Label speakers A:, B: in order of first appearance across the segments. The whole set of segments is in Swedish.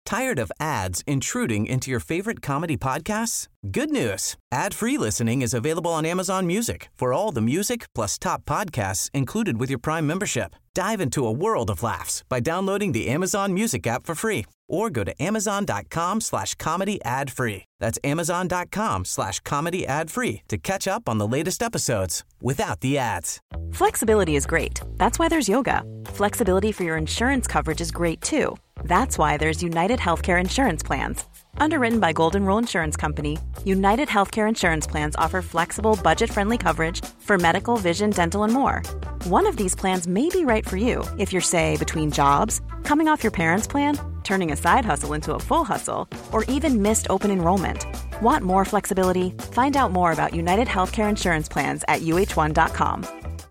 A: Tired of ads intruding into your favorite comedy podcasts? Good news. Ad-free listening is available on Amazon Music for all the music plus top podcasts included with your Prime membership. Dive into a world of laughs by downloading the Amazon Music app for free or go to amazon.com/comedy ad-free. That's amazon.com/comedy ad-free to catch up on the latest episodes without the ads.
B: Flexibility is great. That's why there's yoga. Flexibility for your insurance coverage is great too. That's why there's United Healthcare Insurance Plans. Underwritten by Golden Rule Insurance Company, United Healthcare Insurance Plans offer flexible, budget-friendly coverage for medical, vision, dental, and more. One of these plans may be right for you if you're, say, between jobs, coming off your parents' plan, turning a side hustle into a full hustle, or even missed open enrollment. Want more flexibility? Find out more about United Healthcare Insurance Plans at uh1.com.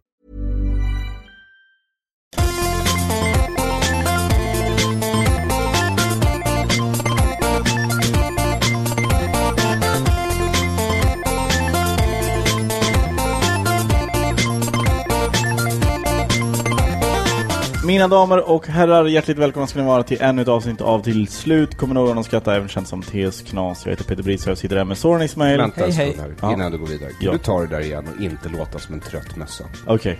C: Mina damer och herrar, hjärtligt välkomna ska ni vara till ännu ett avsnitt av Till slut. Kommer någon att skratta, även känt som TS Knas. Jag heter Peter Bris och jag sitter där med Soran Ismail.
D: Vänta en
C: hej.
D: stund här, innan du går vidare. Du tar det där igen och inte låta som en trött mössa.
C: Okej.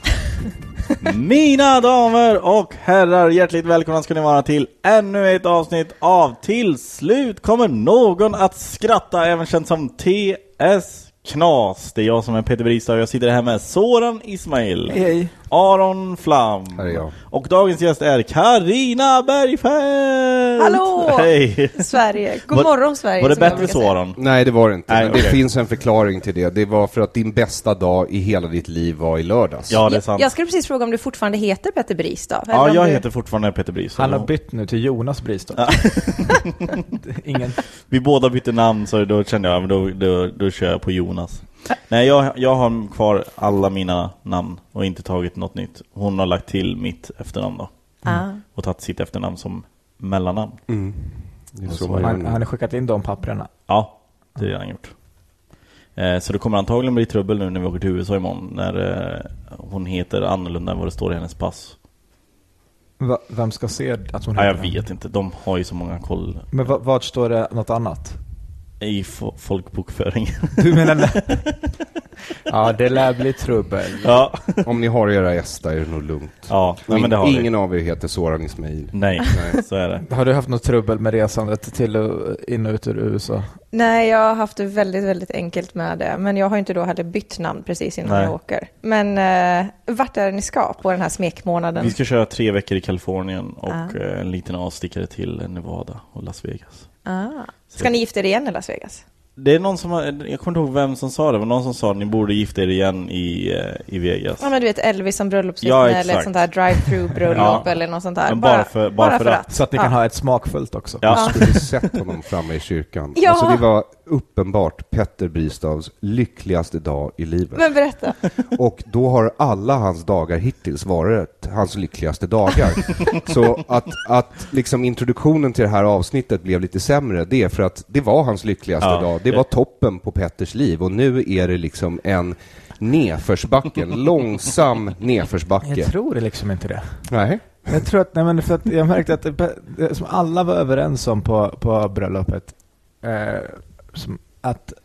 C: Mina damer och herrar, hjärtligt välkomna ska ni vara till ännu ett avsnitt av Till slut. Kommer någon att skratta, även känt som TS Knas. Det är jag som är Peter Bristad och jag sitter här med Soran Ismail.
E: Hej.
C: Aron Flam.
D: Här är jag.
C: Och dagens gäst är Carina Bergfeldt.
E: Hallå!
C: Hej.
E: Sverige. God morgon Sverige.
C: Var det bättre så, Aron?
D: Nej, det var det inte.
C: Nej,
D: men
C: okay.
D: Det finns en förklaring till det. Det var för att din bästa dag i hela ditt liv var i lördags.
C: Ja, det är sant.
E: Jag skulle precis fråga om du fortfarande heter Peter Bristad.
C: Ja, jag heter fortfarande Peter Bristad.
F: Han har bytt nu till Jonas Bristad.
C: Ja.
F: Ingen.
C: Vi båda bytte namn, så då kände jag, då kör jag på Jonas. Nej, jag har kvar alla mina namn och inte tagit något nytt. Hon har lagt till mitt efternamn då. Och tagit sitt efternamn som mellannamn.
D: Det är så
F: Han har skickat in de papperna.
C: Ja, det har han gjort. Så det kommer antagligen bli trubbel nu när vi åker till USA imorgon, när hon heter annorlunda än vad det står i hennes pass.
F: Vem ska se att hon
C: Ja, jag
F: heter
C: vet inte, de har ju så många koll.
F: Men vart står det något annat?
C: I folkbokföring.
F: Du menar ja, det lär bli trubbel.
C: Ja.
D: Om ni har era gäster är det nog lugnt.
C: Ja, men det har
D: ingen av er heter Soran Ismail.
C: Nej, så är det.
F: Har du haft något trubbel med resandet till in och ut ur USA?
E: Nej, jag har haft det väldigt, väldigt enkelt med det. Men jag har inte då heller bytt namn precis innan jag åker. Men vart är det ni ska på den här smekmånaden?
C: Vi ska köra 3 veckor i Kalifornien och en liten avstickare till Nevada och Las Vegas.
E: Ska ni gifta er igen i Las Vegas?
C: Det är någon som jag kommer inte ihåg vem som sa det. Det var någon som sa att ni borde gifta er igen i Vegas.
E: Ja, men du vet Elvis som bröllopsvittne eller ett sånt här drive-through bröllop eller något sånt där.
C: Men bara för att.
F: Så att ni kan ha ett smakfullt också.
D: Jag skulle sett honom framme i kyrkan.
E: Ja.
D: Alltså det var uppenbart Petter Bristavs lyckligaste dag i livet.
E: Men berätta.
D: Och då har alla hans dagar hittills varit hans lyckligaste dagar. Så att liksom introduktionen till det här avsnittet blev lite sämre, det är för att det var hans lyckligaste dag. Det var toppen på Petters liv och nu är det liksom en nedförsbacke, en långsam nedförsbacke.
F: Jag tror det liksom inte det.
D: Nej.
F: Jag tror att, nej, men för att jag märkte att det som alla var överens om på bröllopet, som att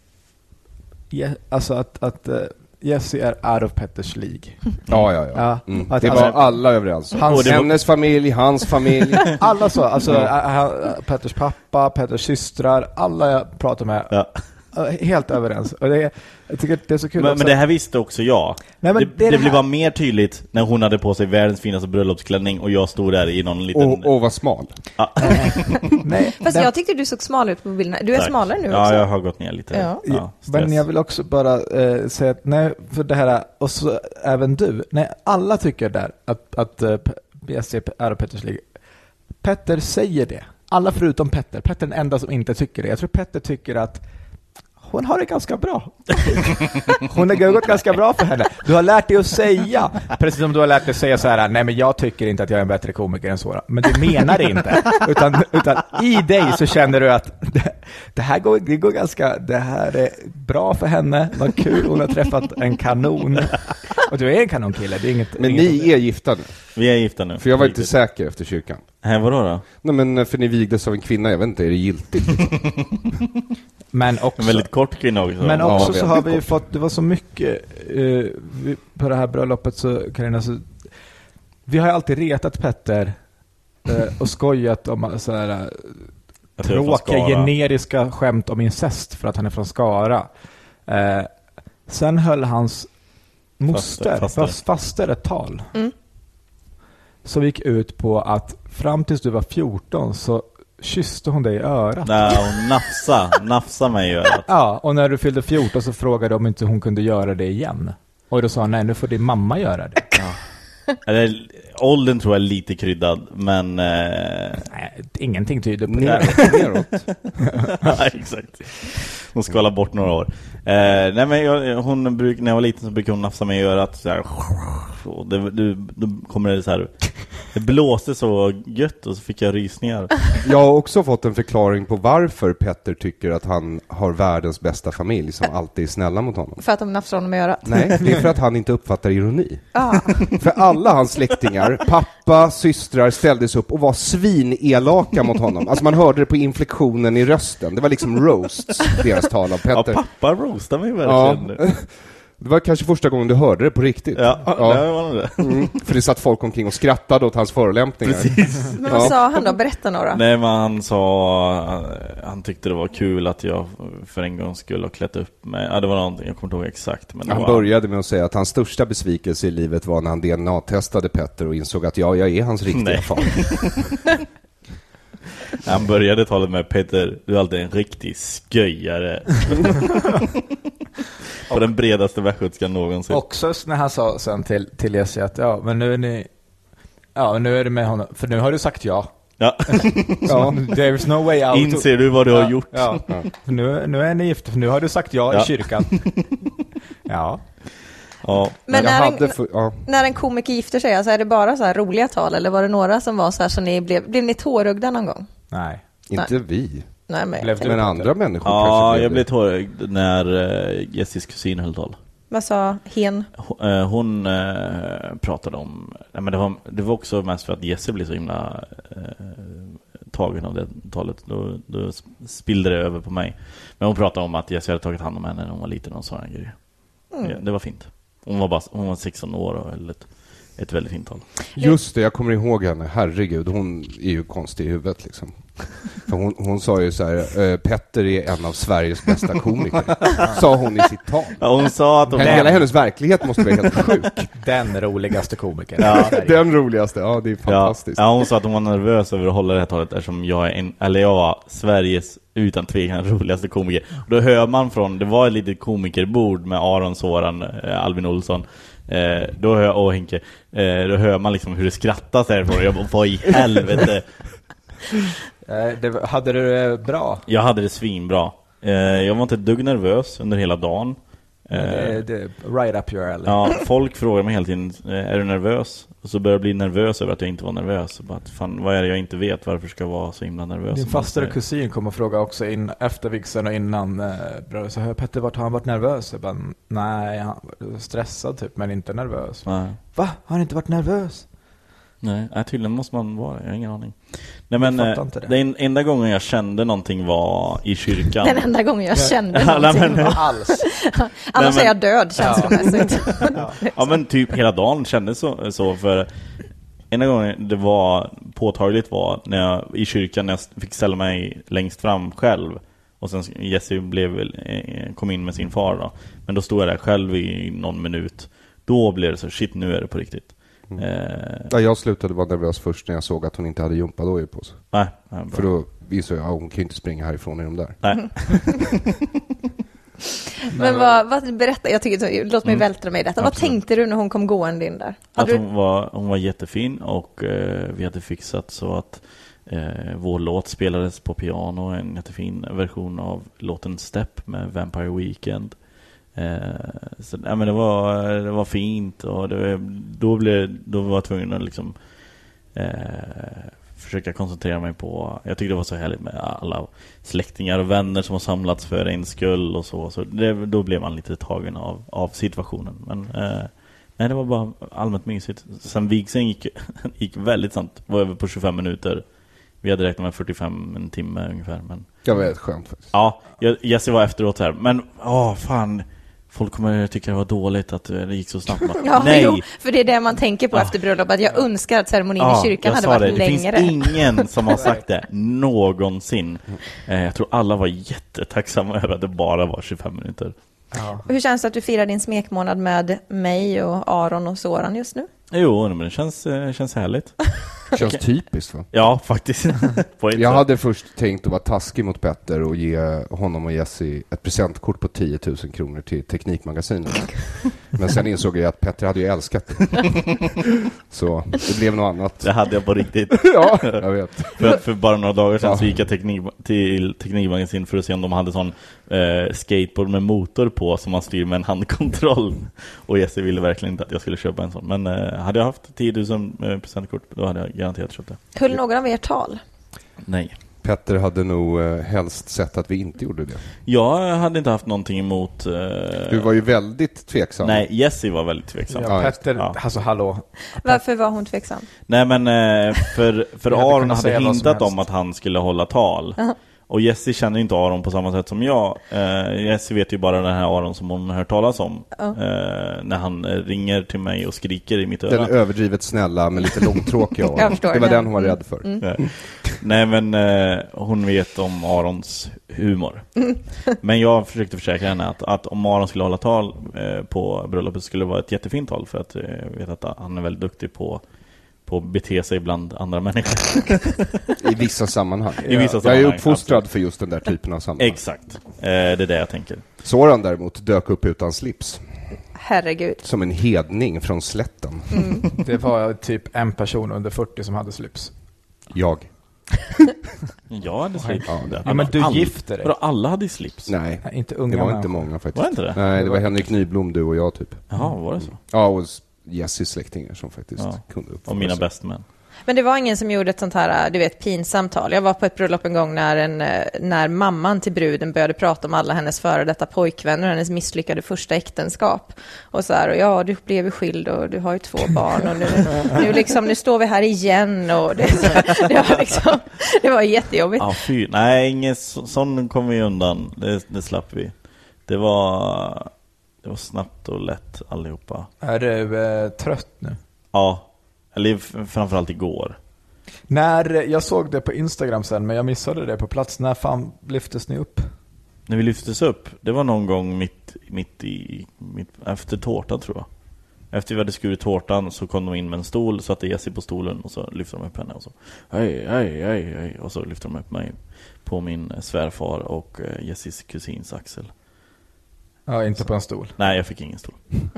F: Jesse är out of Petters League.
D: Ja. Det var alla överens. Hennes familj, hans familj.
F: Alla så, alltså Petters pappa, Petters systrar, alla jag pratar med. Ja. Helt överens. Och jag tycker det är så kul.
C: Men det här visste också jag.
F: Nej, men
C: det blev bara mer tydligt när hon hade på sig världens finaste bröllopsklänning och jag stod där i någon liten...
D: Och var smal.
C: Ja.
E: Nej. Fast jag tyckte du såg smal ut på bilderna. Du är smalare nu också.
C: Ja, jag har gått ner lite.
E: Ja.
F: Men jag vill också bara säga att nej, för det här, och så även du. Nej, alla tycker där att BSC är Petters League. Petter säger det. Alla förutom Petter. Petter är den enda som inte tycker det. Jag tror Petter tycker att hon har det ganska bra. Hon har gått ganska bra för henne. Du har lärt dig att säga, precis som du har lärt dig att säga så här: nej, men jag tycker inte att jag är en bättre komiker än Sora. Men du menar det inte. Utan i dig så känner du att Det här är bra för henne. Vad kul, hon har träffat en kanon. Och du är en kanonkille. Det är inget,
D: Men ni är gifta nu?
C: Vi är gifta nu.
D: För jag var inte säker efter kyrkan.
C: Vadå då?
D: Nej, men för ni vigdes av en kvinna, jag vet inte, är det giltigt?
F: Men också,
C: En väldigt kort kvinna också.
F: men också
D: Ja,
F: så har vi
D: kort.
F: fått, det var så mycket på det här bröllopet så Carina, så vi har ju alltid retat Petter och skojat om så här
C: Att jag är från
F: tråkiga
C: Skara.
F: generiska skämt om incest för att han är från Skara. Sen höll hans faster ett tal som gick ut på att fram tills du var 14 så kysste hon dig i örat.
C: Nej, hon nafsa mig i örat.
F: Ja, och när du fyllde 14 så frågade om inte hon kunde göra det igen. Och då sa han, nej, nu får din mamma göra det.
C: Eller, åldern tror jag är lite kryddad, men...
F: Nej, ingenting tyder på det.
D: Neråt.
C: Ja, exakt. Hon skalar bort några år. Nej, men när jag var liten så brukade hon nafsa mig i örat så här, och då kommer det så här. Det blåste så gött och så fick jag rysningar.
D: Jag har också fått en förklaring på varför Petter tycker att han har världens bästa familj som alltid är snälla mot honom.
E: För att de nafsar honom i örat.
D: Nej, det är för att han inte uppfattar ironi.
E: Ah.
D: För alla hans släktingar, pappa, systrar ställdes upp och var svinelaka mot honom. Alltså man hörde det på inflektionen i rösten. Det var liksom roasts, deras tal av
C: Ja,
D: Petter.
C: pappa roastar mig
D: Ja.
C: verkligen.
D: Det var kanske första gången du hörde det på riktigt.
C: Ja, det var nog det.
D: För det satt folk omkring och skrattade åt hans förolämpningar.
C: Precis.
E: Men vad sa han då? Berätta några.
C: Nej, men han tyckte det var kul att jag för en gång skulle ha klätt upp mig. Ja, det var någonting, jag kommer inte ihåg exakt. Men
D: Han började med att säga att hans största besvikelse i livet var när han DNA-testade Petter och insåg att jag är hans riktiga far.
C: Han började talet med Petter, du är alltid en riktig sköjare. På den bredaste västgötskan någonsin.
F: Också när han sa sen till Jesse att ja, men nu är ni... Ja, nu är det med honom. För nu har du sagt ja.
C: Ja.
F: Ja. There's no way out.
C: Inser du vad du har gjort?
F: Ja. För nu är ni gifta. För nu har du sagt ja i kyrkan. Ja.
C: Ja.
E: Men
D: Ja.
E: när en komiker gifter sig, alltså är det bara så här roliga tal? Eller var det några som var så här så ni blev ni tårögda någon gång?
F: Nej.
D: Inte vi.
E: Nej, men
F: Blev du-
D: Men andra människor
C: Ja,
D: kanske
C: jag blev
D: det.
C: tårögd när Jessis kusin höll tal.
E: vad sa hen?
C: Hon pratade om... Nej, men det var också mest för att Jesse blev så himla tagen av det talet. Då spillde det över på mig. Men hon pratade om att Jesse hade tagit hand om henne när hon var liten och sådana grejer. Ja, det var fint. Hon var 16 år och höll ett väldigt fint tal.
D: Just det, jag kommer ihåg henne. Herregud, hon är ju konstig i huvudet liksom. För hon sa ju så här, Petter är en av Sveriges bästa komiker. Sa hon i sitt tal.
C: Ja, hon sa att
D: Hela hennes verklighet måste vara helt sjuk.
F: Den roligaste komikern.
C: Ja.
D: Den roligaste, ja det är fantastiskt.
C: Ja, hon sa att hon var nervös över att hålla det här talet eftersom jag var Sveriges utan tvekan roligaste komiker. Och då hör man det var ett litet komikerbord med Aron Soran, Albin Olsson och Henke. Då hör man liksom hur det skrattas därifrån. Jag bara, vad i helvete.
F: Hade du det bra?
C: Jag hade det svinbra. Jag var inte ett dugg nervös under hela dagen.
F: Det right up your alley.
C: Ja, folk frågar mig hela tiden, är du nervös? Och så börjar jag bli nervös över att jag inte var nervös. Så bara, fan, vad är det jag inte vet? Varför ska jag vara så himla nervös?
F: Din faster och kusin kom och frågade också efter vigseln och innan så hör Petter, vart har han varit nervös? Jag bara, nej, han var stressad typ, men inte nervös.
C: Nej.
F: Va? Har han inte varit nervös?
C: Nej, tydligen måste man vara. Jag har ingen aning. Nej, men
F: fattar inte det.
C: den enda gången jag kände någonting var i kyrkan.
E: Den enda gången jag kände
C: Ja,
E: någonting.
C: men-
F: Alls.
E: Annars
C: men-
E: är jag död känslomässigt.
C: Ja, men typ hela dagen kändes så för enda gången det var påtagligt var när jag i kyrkan när jag fick ställa mig längst fram själv och sen Jesse kom in med sin far då. Men då stod jag där själv i någon minut. Då blev det så, shit, nu är det på riktigt.
D: Ja, jag slutade vara nervös först när jag såg att hon inte hade gympadojor på sig.
C: Nej,
D: För då visade jag att hon kan ju inte springa härifrån i de där.
C: nej.
E: Men vad berätta, jag tycker, låt mig vältra mig i detta. Vad
C: Absolut.
E: tänkte du när hon kom gående in där?
C: Att hon var jättefin och vi hade fixat så att vår låt spelades på piano, en jättefin version av låten Step med Vampire Weekend. Så, ja, men det var fint och då var jag tvungen att liksom försöka koncentrera mig på. Jag tyckte det var så härligt med alla släktingar och vänner som har samlats för en skull och så då blev man lite tagen av situationen. Men nej, det var bara allmänt mysigt. Sen vigseln gick väldigt snabbt. Var över på 25 minuter. Vi hade räknat med 45 en timme ungefär. Men
D: Det var helt skönt faktiskt.
C: ja, Jesse var efteråt här. Men fan, folk kommer tycka det var dåligt att det gick så snabbt.
E: Ja,
C: Nej.
E: jo, för det är det man tänker på efter bröllop. Att jag önskar att ceremonin i kyrkan hade varit längre.
C: Det finns ingen som har sagt det någonsin. Jag tror alla var jättetacksamma över att det bara var 25 minuter.
F: Ja.
E: Hur känns det att du firar din smekmånad med mig och Aron och Soran just nu?
C: Jo, men det känns härligt.
D: Känns typiskt, va?
C: Ja, faktiskt. På ett
D: Jag
C: sätt.
D: hade först tänkt att vara taskig mot Petter och ge honom och Jesse ett presentkort på 10 000 kronor till Teknikmagasinet. Men sen insåg jag att Petter hade ju älskat det. Så det blev något annat.
C: Det hade jag på riktigt.
D: Ja, jag vet.
C: För bara några dagar sedan
D: Ja.
C: så gick jag till Teknikmagasin för att se om de hade sån skateboard med motor på som man styr med en handkontroll. Och Jesse ville verkligen inte att jag skulle köpa en sån. Men hade jag haft 10 000 presentkort, då hade jag garanterat köpt det.
E: Höll någon av er tal?
C: Nej.
D: Petter hade nog helst sett att vi inte gjorde det.
C: Jag hade inte haft någonting emot...
D: Du var ju väldigt tveksam.
C: Nej, Jesse var väldigt tveksam.
F: Ja,
D: Ja,
F: Petter,
C: ja.
F: alltså hallå.
E: Varför var hon tveksam?
C: Nej, men för
F: hade
C: Aron
F: kunnat
C: hade
F: säga vad som
C: hintat
F: helst.
C: om att han skulle hålla tal. Och Jesse känner inte Aron på samma sätt som jag. Jesse vet ju bara den här Aron som hon hör talas om. När han ringer till mig och skriker i mitt öra.
D: Den överdrivet snälla men lite långtråkiga Aron.
E: Jag förstår
D: Det var
E: det.
D: den hon var rädd för.
C: Nej, men hon vet om Arons humor. Men jag försökte försäkra henne att om Aron skulle hålla tal på bröllopet skulle det vara ett jättefint tal. För att jag vet att han är väldigt duktig på att bete sig bland andra människor.
D: I vissa sammanhang.
C: I vissa
D: Jag
C: sammanhang,
D: är uppfostrad
C: absolut.
D: för just den där typen av sammanhang.
C: Exakt, det är det jag tänker.
D: Soran däremot dök upp utan slips.
E: Herregud.
D: Som en hedning från slätten.
F: Det var typ en person under 40 som hade slips.
D: Jag.
C: Jag hade slips.
F: Ja, men du gifte dig.
C: Alla hade slips.
D: Nej,
F: Nej, inte unga
D: det var
F: människor.
D: inte många faktiskt.
C: Var det inte det?
D: Nej, det var Henrik Nyblom, du och jag typ.
C: Jaha, var det så?
D: Ja, och Jessis släktingar som faktiskt
C: Ja.
D: kunde uppföra
C: Och mina
D: sig.
C: bästmän.
E: Men det var ingen som gjorde ett sånt här, du vet, pinsamt tal. Jag var på ett bröllop en gång när mamman till bruden började prata om alla hennes före detta pojkvänner och hennes misslyckade första äktenskap. Och så här, och ja, du blev ju skild och du har ju 2 barn och nu står vi här igen och det var jättejobbigt.
C: Ja, nej, ingen sån kom vi undan. Det slapp vi. Det var snabbt och lätt allihopa.
F: Är du trött nu?
C: Ja, eller framförallt igår.
F: När jag såg det på Instagram sen, men jag missade det på plats. När fan lyftes ni upp?
C: När vi lyftes upp, det var någon gång mitt efter tårtan tror jag. Efter vi hade skurit tårtan så kom de in med en stol, satte Jessie på stolen och så lyfte de upp henne och så hej och så lyfte de upp mig på min svärfar och Jessies kusins axel.
F: Ja, inte på en stol.
C: Nej, jag fick ingen stol.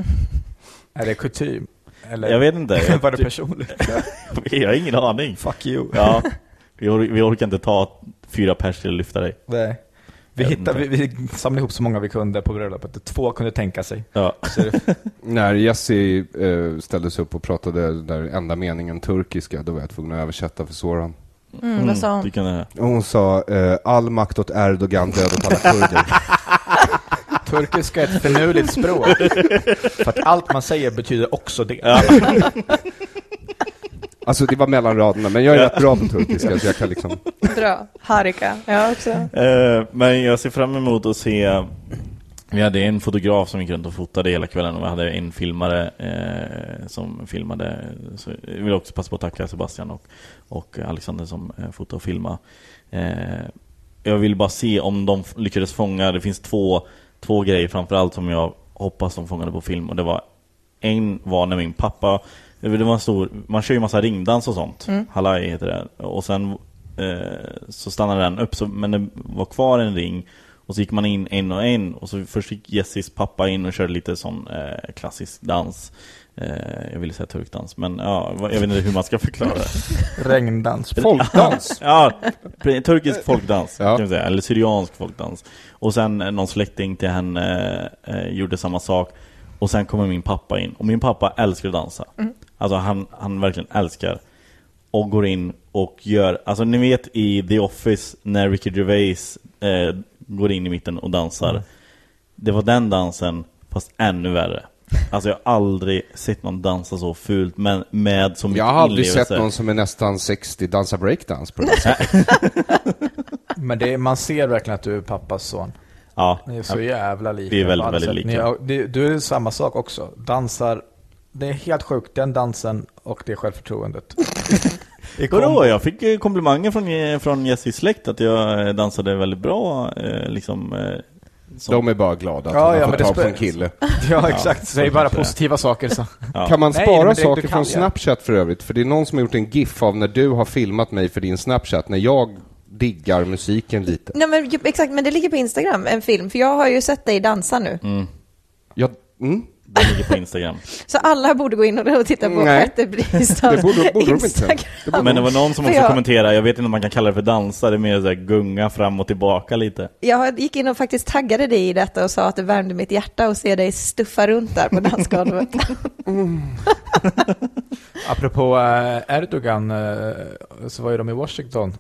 F: Är det kutym? Eller
C: Jag vet inte.
F: var det personligt?
C: Jag har ingen aning.
F: Fuck you.
C: Ja, vi orkar inte ta 4 pers till att lyfta dig.
F: Nej. Vi samlade ihop så många vi kunde på bröllopet. 2 kunde tänka sig.
C: Ja.
F: Så det,
D: När Jessie ställde sig upp och pratade där enda meningen turkiska, då var jag tvungen att översätta för Soran.
E: Vad sa hon?
C: Du kan det.
D: Och hon sa, all makt åt Erdogan, död åt alla kurder.
F: turkiska är ett förnuligt språk. För att allt man säger betyder också det.
C: Ja.
D: Alltså det var mellan raderna, men jag är rätt bra på turkiska så jag kan liksom...
E: Bra. Harika. Jag också.
C: Men jag ser fram emot att se. Vi hade en fotograf som gick runt och fotade hela kvällen och vi hade en filmare som filmade. Så jag vill också passa på att tacka Sebastian och Alexander som fotade och filmade. Jag vill bara se om de lyckades fånga. Det finns två grejer framförallt som jag hoppas de fångade på film. Och det var när min pappa, det var en stor, man kör ju massa ringdans och sånt. Halai heter det. Och sen så stannade den upp men det var kvar en ring. Och så gick man in en och en. Och så först gick Jessis pappa in och körde lite sån klassisk dans. Jag ville säga turkdans. Men ja, jag vet inte hur man ska förklara det.
F: Regndans.
D: Folkdans!
C: Ja, turkisk folkdans
D: Ja.
C: kan vi säga. Eller syriansk folkdans. Och sen någon släkting till henne gjorde samma sak. Och sen kommer min pappa in. Och min pappa älskar att dansa. Alltså han verkligen älskar. Och går in och gör, alltså ni vet i The Office när Ricky Gervais går in i mitten och dansar. Det var den dansen fast ännu värre. Alltså jag har aldrig sett någon dansa så fult, men med så mycket
D: Jag har aldrig
C: inlevelse.
D: sett någon som är nästan 60 dansa breakdance på det sättet.
F: Men man ser verkligen att du är pappas son.
C: Ja.
F: Ni är så jävla lika.
C: Vi är väldigt lika.
F: Du är samma sak också. Dansar, det är helt sjukt, den dansen och det självförtroendet.
C: Vadå? Jag fick komplimanger från Jessis släkt att jag dansade väldigt bra.
D: De är bara glada att de har fått tag på en kille.
F: Ja, exakt. Säg bara positiva saker. Så.
C: Ja.
D: Kan man spara
F: Nej,
D: saker från Snapchat för övrigt? För det är någon som har gjort en gif av när du har filmat mig för din Snapchat, när jag diggar musiken lite.
E: Nej, men exakt, men det ligger på Instagram, en film. För jag har ju sett dig dansa nu.
C: Det ligger på Instagram.
E: Så alla borde gå in och titta på Petter Bristads
D: det borde de
E: Instagram.
D: inte.
C: Men det var någon som också kommenterade, jag vet inte om man kan kalla det för dansa, det är mer så här gunga fram och tillbaka lite.
E: Jag gick in och faktiskt taggade dig i detta och sa att det värmde mitt hjärta att se dig stuffa runt där på dansgolvet.
F: Apropå Erdogan, så var ju de i Washington.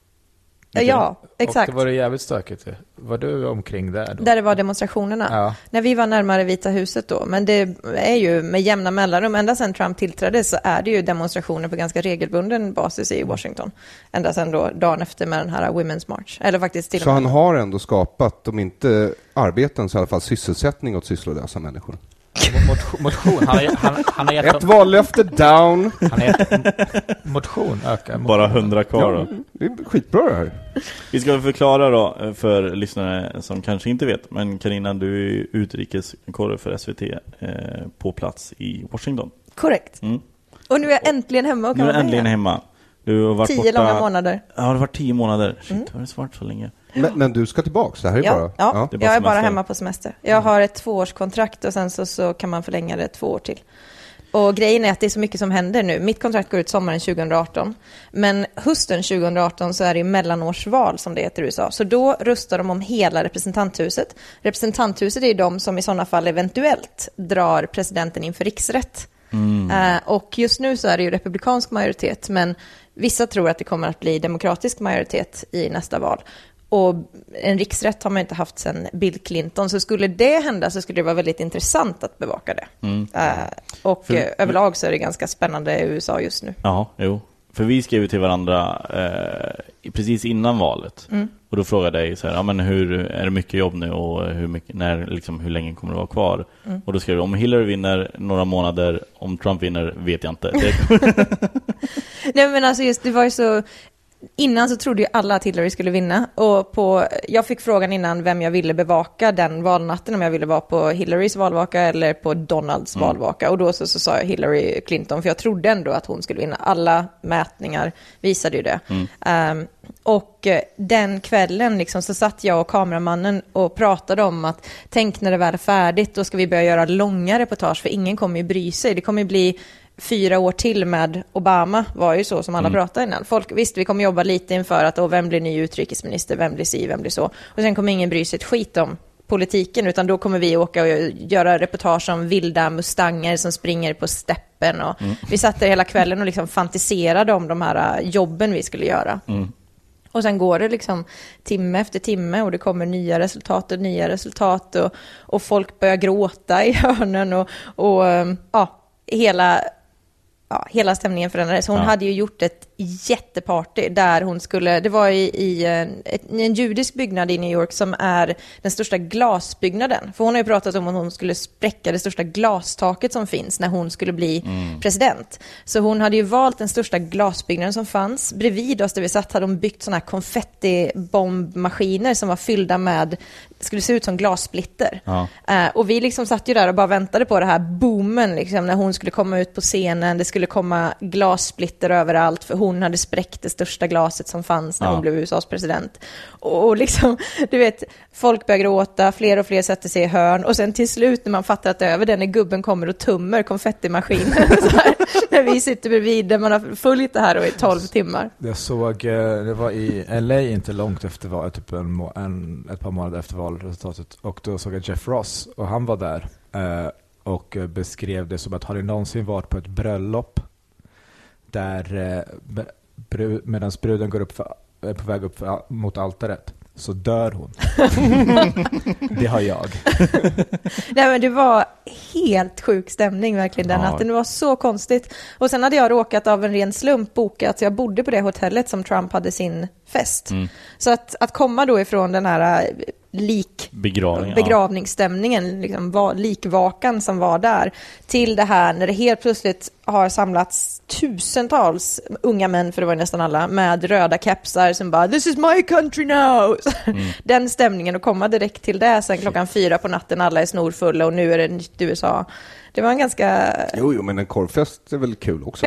E: Ja, exakt.
F: Och det var det jävligt stökigt. Var du omkring där då?
E: Där det var demonstrationerna.
F: Ja.
E: När vi var närmare Vita huset då. Men det är ju med jämna mellanrum. Ända sedan Trump tillträdde så är det ju demonstrationer på ganska regelbunden basis i Washington. Ända sedan då dagen efter med den här Women's March. Eller faktiskt till
D: Så han har ändå skapat, om inte arbeten så i alla fall sysselsättning åt sysslolösa människor.
F: Motion. Han har gett
D: Ett vallöfte down.
F: Han har gett motion ökar.
C: Bara 100 kvar då.
D: Det är skitbra det här.
C: Vi ska förklara då för lyssnare som kanske inte vet. Men Carina, du är utrikeskorre för SVT på plats i Washington.
E: Korrekt. Och nu är jag äntligen hemma och kan
C: Nu är
E: vara
C: äntligen
E: med.
C: hemma. Du har varit
E: 10 långa månader.
C: Ja, det har varit 10 månader. Shit, har det svart så länge?
D: Men du ska tillbaka, det här är bara...
E: Ja.
C: Det är bara
E: jag är bara
C: semester.
E: hemma på semester. Jag har ett 2-årskontrakt och sen så kan man förlänga det 2 år till. Och grejen är att det är så mycket som händer nu. Mitt kontrakt går ut sommaren 2018. Men hösten 2018 så är det mellanårsval som det heter i USA. Så då röstar de om hela representanthuset. Representanthuset är de som i sådana fall eventuellt drar presidenten inför riksrätt. Och just nu så är det ju republikansk majoritet. Men vissa tror att det kommer att bli demokratisk majoritet i nästa val. Och en riksrätt har man inte haft sedan Bill Clinton. Så skulle det hända så skulle det vara väldigt intressant att bevaka det. Överlag så är det ganska spännande i USA just nu.
C: Ja, jo. För vi skrev till varandra precis innan valet. Och då frågade jag dig så här, ja, men är det mycket jobb nu och hur länge kommer det vara kvar? Och då skrev jag, om Hillary vinner några månader, om Trump vinner vet jag inte.
E: Nej, men alltså just det var ju så. Innan så trodde ju alla att Hillary skulle vinna. Och jag fick frågan innan vem jag ville bevaka den valnatten. Om jag ville vara på Hillarys valvaka eller på Donalds valvaka. Och då så sa jag Hillary Clinton. För jag trodde ändå att hon skulle vinna. Alla mätningar visade ju det. Och den kvällen liksom, så satt jag och kameramannen och pratade om att tänk när det väl är färdigt. Då ska vi börja göra långa reportage. För ingen kommer ju bry sig. Det kommer ju bli 4 år till med Obama, var ju så som alla pratade innan. Folk, visst, vi kommer jobba lite inför att vem blir ny utrikesminister, vem blir si, vem blir så. Och sen kommer ingen bry sig ett skit om politiken, utan då kommer vi åka och göra reportage om vilda mustanger som springer på steppen. Och vi satt där hela kvällen och liksom fantiserade om de här jobben vi skulle göra. Och sen går det liksom timme efter timme och det kommer nya resultat och folk börjar gråta i hörnen och hela stämningen förändrades. Hon hade ju gjort ett jätteparty där hon skulle, det var i en judisk byggnad i New York som är den största glasbyggnaden. För hon har ju pratat om att hon skulle spräcka det största glastaket som finns när hon skulle bli president. Så hon hade ju valt den största glasbyggnaden som fanns. Bredvid oss där vi satt hade de byggt såna här konfettibombmaskiner som var fyllda med, skulle se ut som glassplitter. Och vi liksom satt ju där och bara väntade på det här boomen liksom, när hon skulle komma ut på scenen. Det skulle komma glassplitter överallt för hon hade spräckt det största glaset som fanns när hon blev USAs president. Och liksom, du vet, folk börjar gråta, fler och fler sätter sig i hörn och sen till slut när man fattar att det är över, när gubben kommer och tummar konfettimaskinen när vi sitter bredvid där man har följt det här i 12 timmar.
F: Jag såg, det var i LA inte långt efter valet, typ ett par månader efter valresultatet, och då såg jag Jeff Ross och han var där och beskrev det som att har du någonsin varit på ett bröllop där medan bruden går är på väg upp mot altaret, så dör hon. Det har jag.
E: Nej, men det var helt sjuk stämning verkligen den natten. Det var så konstigt. Och sen hade jag råkat av en ren slump bokat, så jag bodde på det hotellet som Trump hade sin fest. Så att komma då ifrån den här begravningsstämningen, liksom likvakan som var där, till det här när det helt plötsligt har samlats tusentals unga män, för det var nästan alla, med röda kepsar som bara "This is my country now". Den stämningen, och komma direkt till det sen 4:00 på natten, alla är snorfulla och nu är det nytt USA. Det var en ganska...
D: Jo, men en korvfest är väl kul också.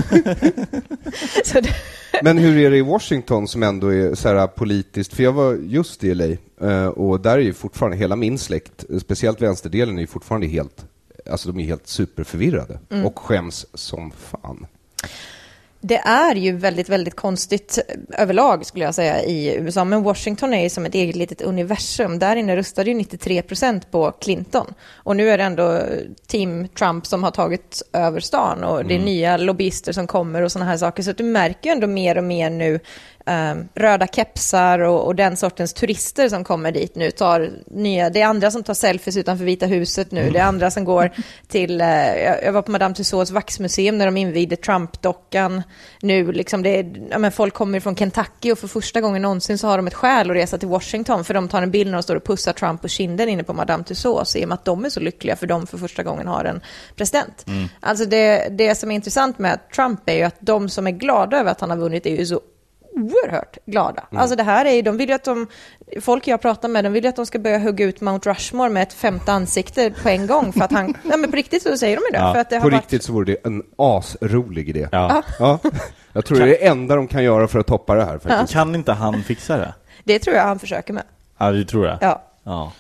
E: Så det...
D: Men hur är det i Washington som ändå är så här politiskt? För jag var just i LA och där är ju fortfarande hela min släkt, speciellt vänsterdelen, är ju fortfarande helt, alltså de är helt superförvirrade och skäms som fan.
E: Det är ju väldigt, väldigt konstigt överlag skulle jag säga i USA. Men Washington är ju som ett eget litet universum. Där inne röstade ju 93% på Clinton. Och nu är det ändå Team Trump som har tagit över stan. Och det är nya lobbyister som kommer och såna här saker. Så att du märker ju ändå mer och mer nu röda kepsar och den sortens turister som kommer dit nu. Det är andra som tar selfies utanför Vita huset nu. Det är andra som går till... jag var på Madame Tussauds vaxmuseum när de invigde Trump-dockan. Nu liksom folk kommer från Kentucky och för första gången någonsin så har de ett skäl att resa till Washington, för de tar en bild när de står och pussar Trump på kinden inne på Madame Tussauds, i och med att de är så lyckliga för de för första gången har en president. Alltså det som är intressant med Trump är ju att de som är glada över att han har vunnit är ju så oerhört glada. Alltså det här är ju, de vill ju att folk jag pratar med, de vill ju att de ska börja hugga ut Mount Rushmore med ett 5:e ansikte på en gång, för att han, men på riktigt så säger de ju det.
D: Ja,
E: för att det
D: på
E: har
D: riktigt så vore det en asrolig idé.
C: Ja.
D: Ja. Jag tror det är det enda de kan göra för att toppa det här faktiskt.
C: Kan inte han fixa det?
E: Det tror jag han försöker med.
C: Ja, du tror det?
E: Ja.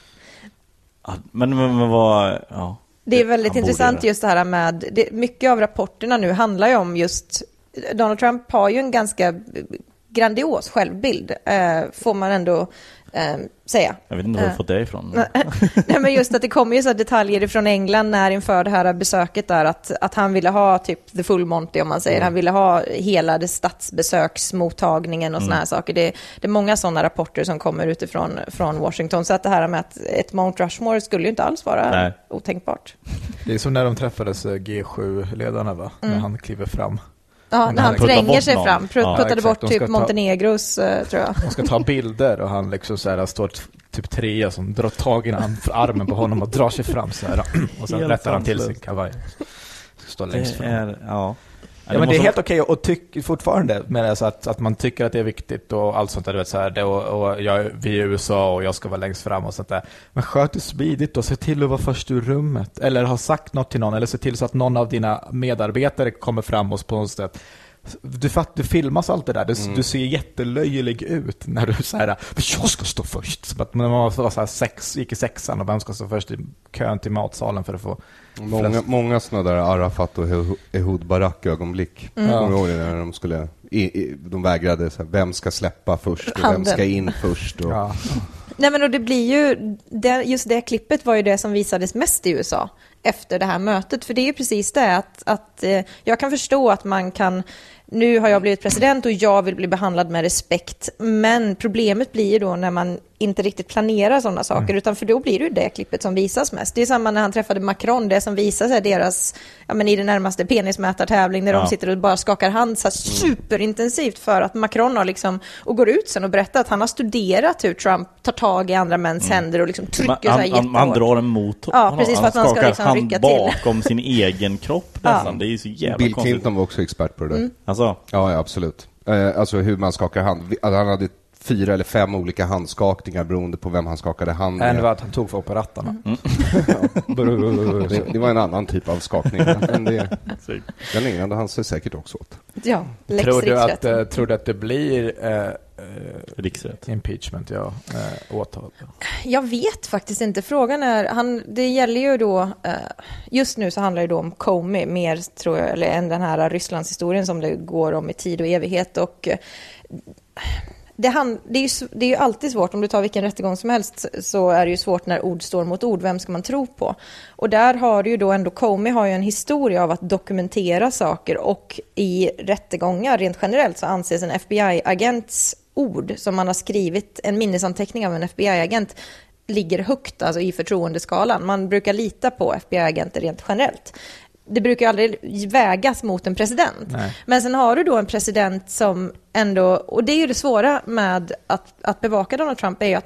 C: Men vad... Ja.
E: Det är väldigt intressant just det här med... mycket av rapporterna nu handlar ju om just... Donald Trump har ju en ganska grandios självbild, får man ändå säga.
C: Jag vet inte var du fått det ifrån.
E: Nej, men just att det kommer ju så detaljer från England när inför det här besöket där, att han ville ha typ the full Monty, om man säger. Han ville ha hela det statsbesöksmottagningen och såna här saker. Det är många sådana rapporter som kommer utifrån från Washington. Så att det här med att ett Mount Rushmore skulle ju inte alls vara otänkbart.
F: Det är som när de träffades G7-ledarna, va? När han kliver fram.
E: Ja, när han tränger sig fram. Puttade bort typ Montenegros, tror jag.
F: De ska ta bilder och han liksom så här står typ 3 som drar tag i armen på honom och drar sig fram så här. Och sen rättar han till sin kavaj. Står längst fram. Ja, men det är helt okej och tycker fortfarande med det, så att man tycker att det är viktigt och allt sånt där, du vet, så här, vi är i USA och jag ska vara längst fram och sånt där. Men sköt det smidigt och se till att vara först ur rummet, eller ha sagt något till någon, eller se till så att någon av dina medarbetare kommer fram och på något sätt. Du filmas allt det där. Du ser jättelöjlig ut när du säger att jag ska stå först. Så att man var så här gick i 6:an och vem ska stå först i kön till matsalen för att få
D: många sådana där Arafat och Ehud Barak-ögonblick. När de skulle de vägrade så här, vem ska släppa först och vem ska in först och...
E: Nej, men och det blir ju just det klippet var ju det som visades mest i USA efter det här mötet, för det är ju precis det att jag kan förstå att man kan, nu har jag blivit president och jag vill bli behandlad med respekt, men problemet blir ju då när man inte riktigt planerar sådana saker, utan för då blir det ju det klippet som visas mest. Det är samma när han träffade Macron, det som visas är deras, i det närmaste penismätartävling där de sitter och bara skakar hand så här superintensivt, för att Macron har liksom, och går ut sen och berättar att han har studerat hur Trump tar tag i andra mäns händer och liksom trycker så här jättehårt.
C: Han drar emot honom.
E: Ja, precis, för att man ska liksom rycka till.
C: Bakom sin egen kropp nästan. Det är ju så jävla
D: Bill
C: konstigt.
D: Clinton var också expert på det där.
C: Alltså?
D: Ja, absolut. Alltså hur man skakar hand. Han hade 4 eller 5 olika handskakningar beroende på vem han skakade hand med.
F: Det var att han tog för operattarna.
D: Det var en annan typ av skakning. Men den ägnade han sig säkert också åt.
E: Ja,
F: tror du att det blir
C: riksrätt
F: impeachment, åtal?
E: Jag vet faktiskt inte. Frågan är, det gäller ju då, just nu så handlar det då om Comey mer, tror jag, eller än den här Rysslands historien som det går om i tid och evighet, och det är ju alltid svårt, om du tar vilken rättegång som helst så är det ju svårt när ord står mot ord, vem ska man tro på? Och där har du ju då ändå, Comey har ju en historia av att dokumentera saker, och i rättegångar rent generellt så anses en FBI-agents ord som man har skrivit, en minnesanteckning av en FBI-agent, ligger högt alltså i förtroendeskalan. Man brukar lita på FBI-agenter rent generellt. Det brukar ju aldrig vägas mot en president.
F: Nej.
E: Men sen har du då en president som ändå, och det är ju det svåra med att bevaka Donald Trump, är ju att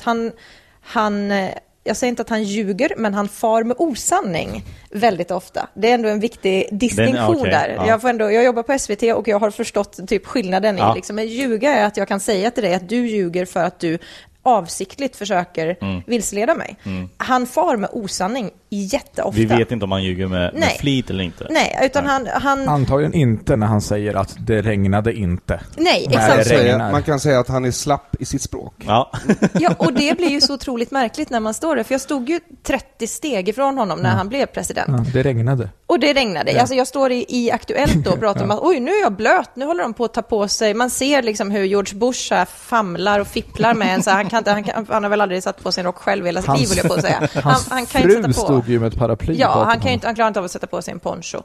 E: han jag säger inte att han ljuger, men han far med osanning väldigt ofta. Det är ändå en viktig distinktion där. Ja. Jag jobbar på SVT och jag har förstått typ skillnaden i liksom, en ljuga är att jag kan säga till dig att du ljuger för att du avsiktligt försöker vilseleda mig. Han far med osanning jätteofta.
C: Vi vet inte om han ljuger med flit eller inte.
E: Nej, utan han...
F: Antagligen inte när han säger att det regnade inte.
E: Nej, exakt.
D: Man kan säga att han är slapp i sitt språk.
C: Ja.
E: Ja, och det blir ju så otroligt märkligt när man står där. För jag stod ju 30 steg ifrån honom när han blev president.
F: Ja, det regnade.
E: Och det regnade.
F: Ja.
E: Alltså jag står i Aktuellt då och pratar om att oj, nu är jag blöt. Nu håller de på att ta på sig. Man ser liksom hur George Bush här famlar och fipplar med en. Så han har väl aldrig satt på sig en rock själv hela sitt liv, vill jag på att säga. Han kan
F: fru
E: inte sätta på.
F: Stod ju med ett paraply.
E: Ja, han klarar inte av att sätta på sig en poncho.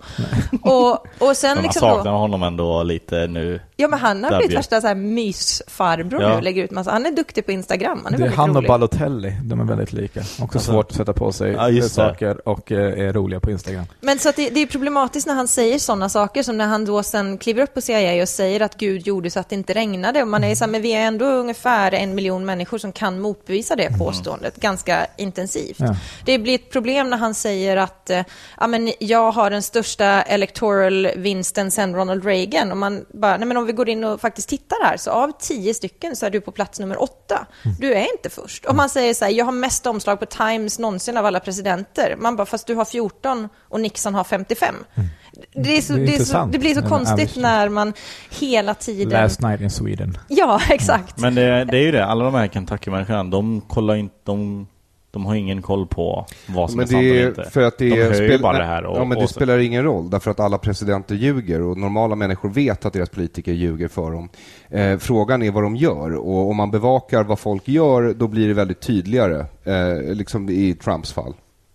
E: Och sen
C: man
E: liksom
C: saknar honom ändå lite nu.
E: Ja, men han har blivit värsta så här mysfarbror nu, lägger ut massa. Han är duktig på Instagram. Han är
F: det är han
E: rolig.
F: och Balotelli, de är väldigt lika. Också svårt att sätta på sig saker och är roliga på Instagram.
E: Men så att det är problematiskt när han säger sådana saker, som när han då sen kliver upp på CIA och säger att Gud gjorde så att det inte regnade. Och man är så här, men vi är ändå ungefär 1 miljon människor som kan motbevisa det påståendet ganska intensivt. Ja. Det blir ett problem när han säger att men jag har den största electoral vinsten sen Ronald Reagan. Och man bara, nej men om vi går in och faktiskt tittar här, så av 10 stycken så är du på plats nummer 8. Du är inte först. Och man säger så här, jag har mest omslag på Times någonsin av alla presidenter. Man bara, fast du har 14 och Nixon har 55. Det blir så konstigt när man hela tiden...
F: Last night in Sweden.
E: Ja, exakt.
C: Men det är ju det, alla de här Kentucky-människorna, de kollar inte, de har ingen koll på vad som är sant eller inte.
D: För att det
C: det
D: spelar ingen roll, därför att alla presidenter ljuger och normala människor vet att deras politiker ljuger för dem. Frågan är vad de gör, och om man bevakar vad folk gör, då blir det väldigt tydligare, liksom i Trumps fall.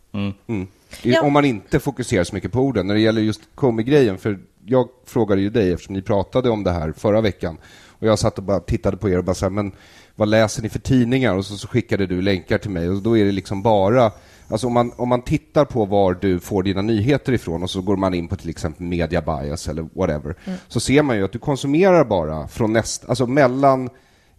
D: Om man inte fokuserar så mycket på orden. När det gäller just Comey-grejen, för jag frågade ju dig eftersom ni pratade om det här förra veckan, och jag satt och bara tittade på er och bara sa, men vad läser ni för tidningar? Och så skickade du länkar till mig, och då är det liksom bara, alltså om man tittar på var du får dina nyheter ifrån, och så går man in på till exempel media bias eller whatever, så ser man ju att du konsumerar bara från alltså mellan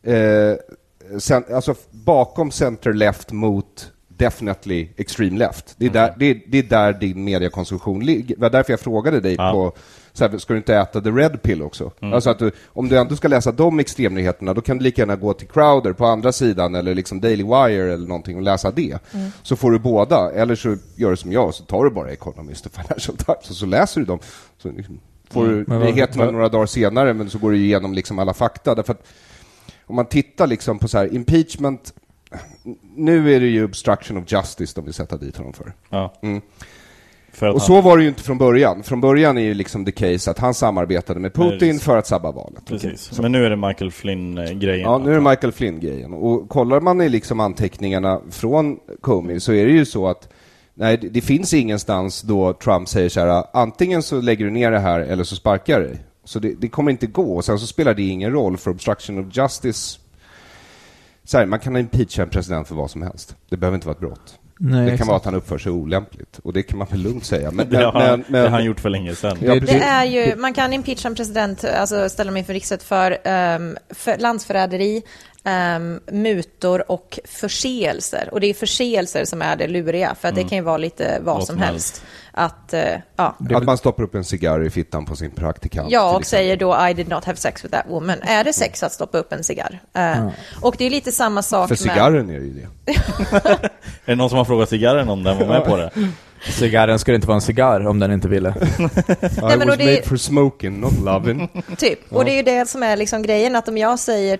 D: alltså bakom center left mot definitely extreme left. Det är där din mediekonsumtion ligger. Det var därför jag frågade dig på så här, ska du inte äta the red pill också? Alltså att om du ändå ska läsa de extremnyheterna, då kan du lika gärna gå till Crowder på andra sidan, eller liksom Daily Wire eller någonting, och läsa det. Så får du båda. Eller så gör du som jag, så tar du bara Economist och Financial Times och så läser du dem. Så liksom får du nyheterna några dagar senare, men så går du igenom liksom alla fakta. Därför att om man tittar liksom på så här, impeachment, nu är det ju obstruction of justice de vill sätta dit honom för. Ja. Och så var det ju inte från början. Från början är ju liksom the case att han samarbetade med Putin för att sabba valet.
C: Precis. Men nu är det Michael Flynn-grejen.
D: Ja, nu är det Michael Flynn-grejen. Och kollar man i liksom anteckningarna från Comey, så är det ju så att nej, det finns ingenstans då Trump säger så här, antingen så lägger du ner det här eller så sparkar dig. Så det kommer inte gå. Och sen så spelar det ingen roll, för obstruction of justice. Så här, man kan impeacha en president för vad som helst. Det behöver inte vara ett brott.
F: Nej,
D: det kan vara att han uppför sig olämpligt. Och det kan man väl lugnt säga. Men,
C: det har han gjort för länge sedan.
E: Ja, det är ju, man kan impeacha en president, alltså ställa mig inför riksrätt för landsförräderi, mutor och förseelser. Och det är förseelser som är det luriga, för att det kan ju vara lite vad som helst. Att
D: man stoppar upp en cigarr i fittan på sin praktikant.
E: Ja, och säger då I did not have sex with that woman. Är det sex att stoppa upp en cigarr? Och det är lite samma sak
D: för cigarren är det ju det.
C: Är det någon som har frågat cigarren om den var med på det?
F: Cigarren skulle inte vara en cigarr om den inte ville.
D: I was made for smoking, not loving.
E: Typ. Och det är ju det som är liksom grejen, att om jag säger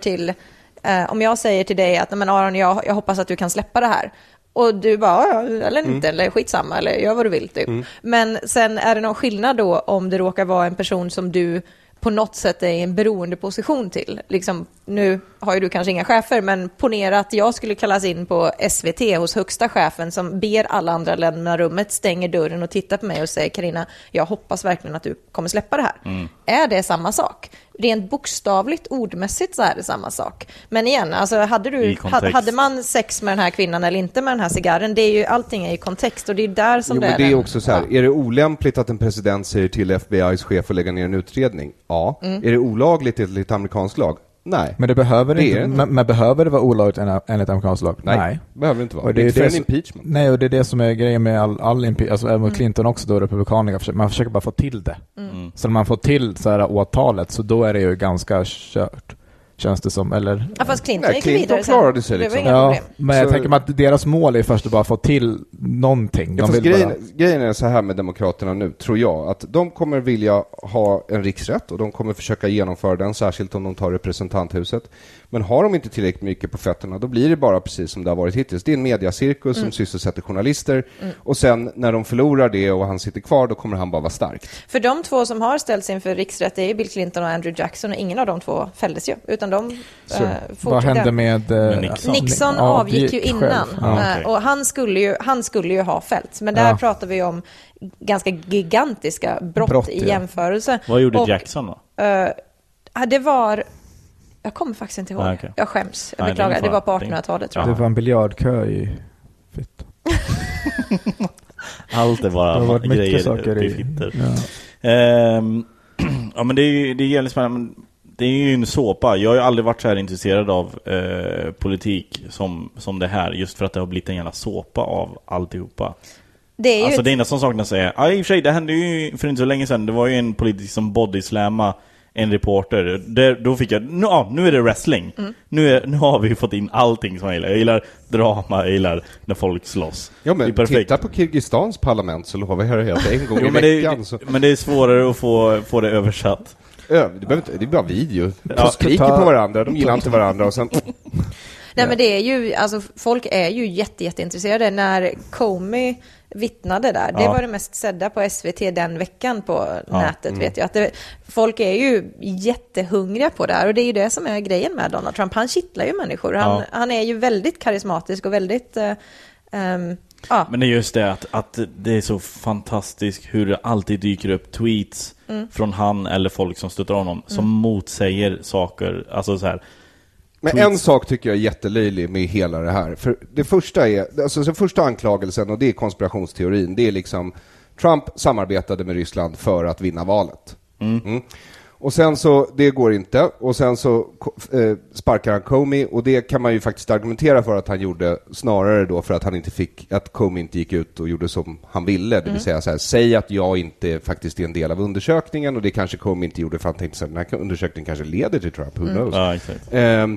E: till dig att men Aron, jag hoppas att du kan släppa det här. Och du bara, eller inte, eller skitsamma, eller gör vad du vill typ. Men sen är det någon skillnad då om det råkar vara en person som du på något sätt är i en beroende position till. Liksom nu har ju du kanske inga chefer, men ponera att jag skulle kallas in på SVT hos högsta chefen som ber alla andra lämna rummet, stänger dörren och tittar på mig och säger: Carina, jag hoppas verkligen att du kommer släppa det här. Är det samma sak? Rent bokstavligt, ordmässigt så är det samma sak. Men igen, alltså hade man sex med den här kvinnan eller inte med den här cigarren, det är ju, allting är ju kontext och det är där som det är.
D: Men det är också så här, är det olämpligt att en president säger till FBI:s chef att lägga ner en utredning? Ja. Är det olagligt enligt amerikansk lag? Nej.
F: Men det behöver inte. Men behöver det vara olagligt enligt amerikansk lag?
D: Nej. Behöver det inte vara.
F: Och det är
D: för
F: det
D: en impeachment.
F: Nej, och det är det som är grejen med all impeachment. Alltså även Clinton också då, republikanerna. Man försöker bara få till det. Så när man får till så här åtalet, så då är det ju ganska kört. Känns det som, eller?
E: Ja, fast Clinton
D: klarade sig liksom.
E: Ja,
F: men jag tänker att deras mål är först att bara få till någonting.
D: Grejen är så här med demokraterna nu, tror jag, att de kommer vilja ha en riksrätt och de kommer försöka genomföra den, särskilt om de tar representanthuset. Men har de inte tillräckligt mycket på fötterna, då blir det bara precis som det har varit hittills. Det är en mediacirkus som sysselsätter journalister och sen när de förlorar det och han sitter kvar, då kommer han bara vara stark.
E: För de två som har ställts inför riksrätt är Bill Clinton och Andrew Jackson, och ingen av de två fälldes ju, utan de
F: vad hände med
E: Nixon avgick ju innan och han skulle ju ha fällts, men där pratar vi om ganska gigantiska brott i jämförelse.
C: Vad gjorde Jackson då?
E: Det var, jag kommer faktiskt inte ihåg. Okay. Jag skäms. Jag beklagar. Det var på 1800-talet, tror jag.
F: Det var en biljardkö i fitt.
C: Allt är bara grejer i fitter. Ja, men det är jävligt spännande. Det är ju en såpa. Jag har ju aldrig varit så här intresserad av politik som det här. Just för att det har blivit en jävla såpa av alltihopa. Det är ju det enda som saknas är... I och för sig, det hände ju för inte så länge sedan. Det var ju en politik som bodyslamma en reporter. Då fick jag... Nu är det wrestling. Nu har vi fått in allting som jag gillar. Jag gillar drama, jag gillar när folk slåss.
D: Ja, men titta på Kyrgyzstans parlament, så lovar jag det en gång i veckan.
C: Men det är svårare att få det översatt.
D: Det är bara video. De skriker på varandra, de gillar inte varandra och sen...
E: Nej, men det är ju, alltså folk är ju jätteintresserade. När Comey vittnade där, det var det mest sedda på SVT den veckan på nätet, vet jag. Att folk är ju jättehungriga på det här, och det är ju det som är grejen med Donald Trump. Han kittlar ju människor. Han är ju väldigt karismatisk och väldigt...
C: Men det är just det att det är så fantastiskt hur det alltid dyker upp tweets från han eller folk som stöttar honom som motsäger saker, alltså så här.
D: Men tweets. En sak tycker jag är jättelöjlig med hela det här. För det första är, alltså den första anklagelsen, och det är konspirationsteorin, det är liksom Trump samarbetade med Ryssland för att vinna valet. Och sen så, det går inte. Och sen så sparkar han Comey, och det kan man ju faktiskt argumentera för att han gjorde, snarare då för att han inte fick, att Comey inte gick ut och gjorde som han ville. Det vill säga så här, säg att jag inte faktiskt är en del av undersökningen, och det kanske Comey inte gjorde för att han tänkte att den här undersökningen kanske leder till Trump, who knows.
C: Ja, exakt.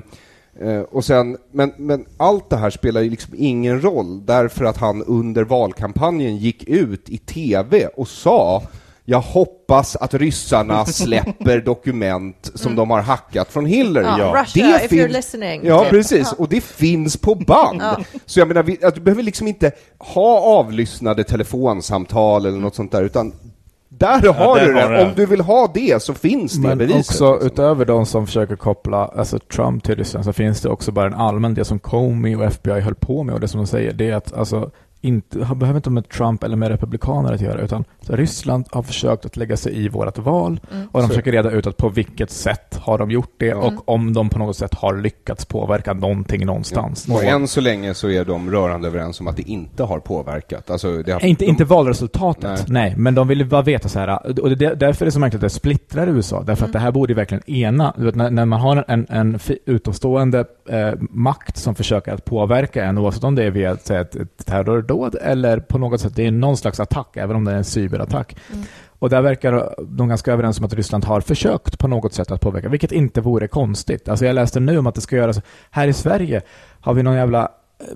D: Och sen, men allt det här spelar ju liksom ingen roll, därför att han under valkampanjen gick ut i tv och sa: jag hoppas att ryssarna släpper dokument som de har hackat från Hillary.
E: Russia, if you're listening.
D: Ja, precis. Och det finns på band. Så jag menar, du behöver liksom inte ha avlyssnade telefonsamtal eller något sånt där, utan där har du det. Om du vill ha det, så finns det beviset. Men också
F: liksom, utöver de som försöker koppla Trump till Ryssland, så finns det också bara en allmän, det som Comey och FBI höll på med, och det som de säger, det är att behöver inte med Trump eller med republikaner att göra, utan så Ryssland har försökt att lägga sig i vårat val, och de försöker reda ut att på vilket sätt har de gjort det, och om de på något sätt har lyckats påverka någonting någonstans.
D: Och än så länge så är de rörande överens om att det inte har påverkat. Alltså, det har,
F: inte valresultatet, nej, men de vill bara veta så här, och därför är det så märkligt att det splittrar USA, därför att det här borde verkligen ena, när man har en utomstående makt som försöker att påverka en, oavsett om det är via ett terrordåd eller på något sätt, det är någon slags attack, även om det är en cyberattack. Och där verkar de ganska överens om att Ryssland har försökt på något sätt att påverka, vilket inte vore konstigt. Alltså jag läste nu om att det ska göras här i Sverige. Har vi någon jävla,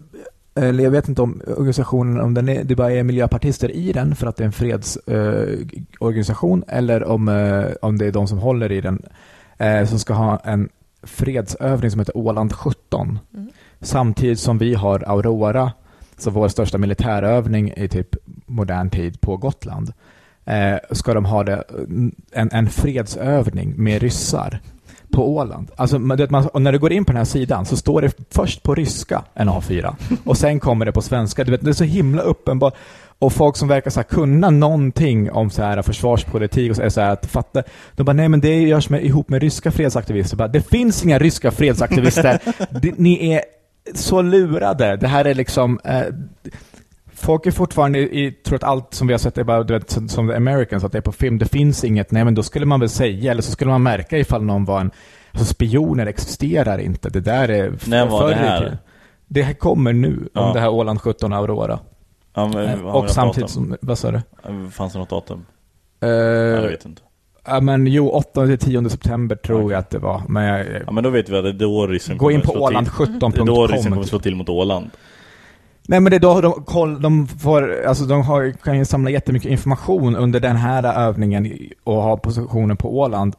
F: jag vet inte om organisationen, om det bara är miljöpartister i den för att det är en fredsorganisation, eller om det är de som håller i den, som ska ha en fredsövning som heter Åland 17. Samtidigt som vi har Aurora, så vår största militärövning i typ modern tid på Gotland, ska de ha en fredsövning med ryssar på Åland. Alltså, och när du går in på den här sidan så står det först på ryska en A4 och sen kommer det på svenska. Du vet, det är så himla uppenbart. Och folk som verkar så här kunna någonting om så här försvarspolitik och så här att fatta, de bara nej men det görs ihop med ryska fredsaktivister. Bara, det finns inga ryska fredsaktivister. Ni är så lurade. Det här är liksom folk är fortfarande tror att allt som vi har sett är bara, du vet, som The Americans, att det är på film. Det finns inget, nej men då skulle man väl säga, eller så skulle man märka ifall någon var alltså spioner existerar inte. Det där är
C: när var det här?
F: Det här kommer nu om det här Åland 17 Aurora.
C: Ja, men,
F: och samtidigt som, vad sa du?
C: Fanns det något datum? Jag vet inte.
F: Ja, men 8-10 september tror jag att det var. Men
C: ja, men då vet vi att det är då ryssen
F: gå in på Åland17.com.
C: Det är då ryssen kommer slå till mot Åland.
F: Nej, men det är då de får, alltså kan ju samla jättemycket information under den här övningen och ha positioner på Åland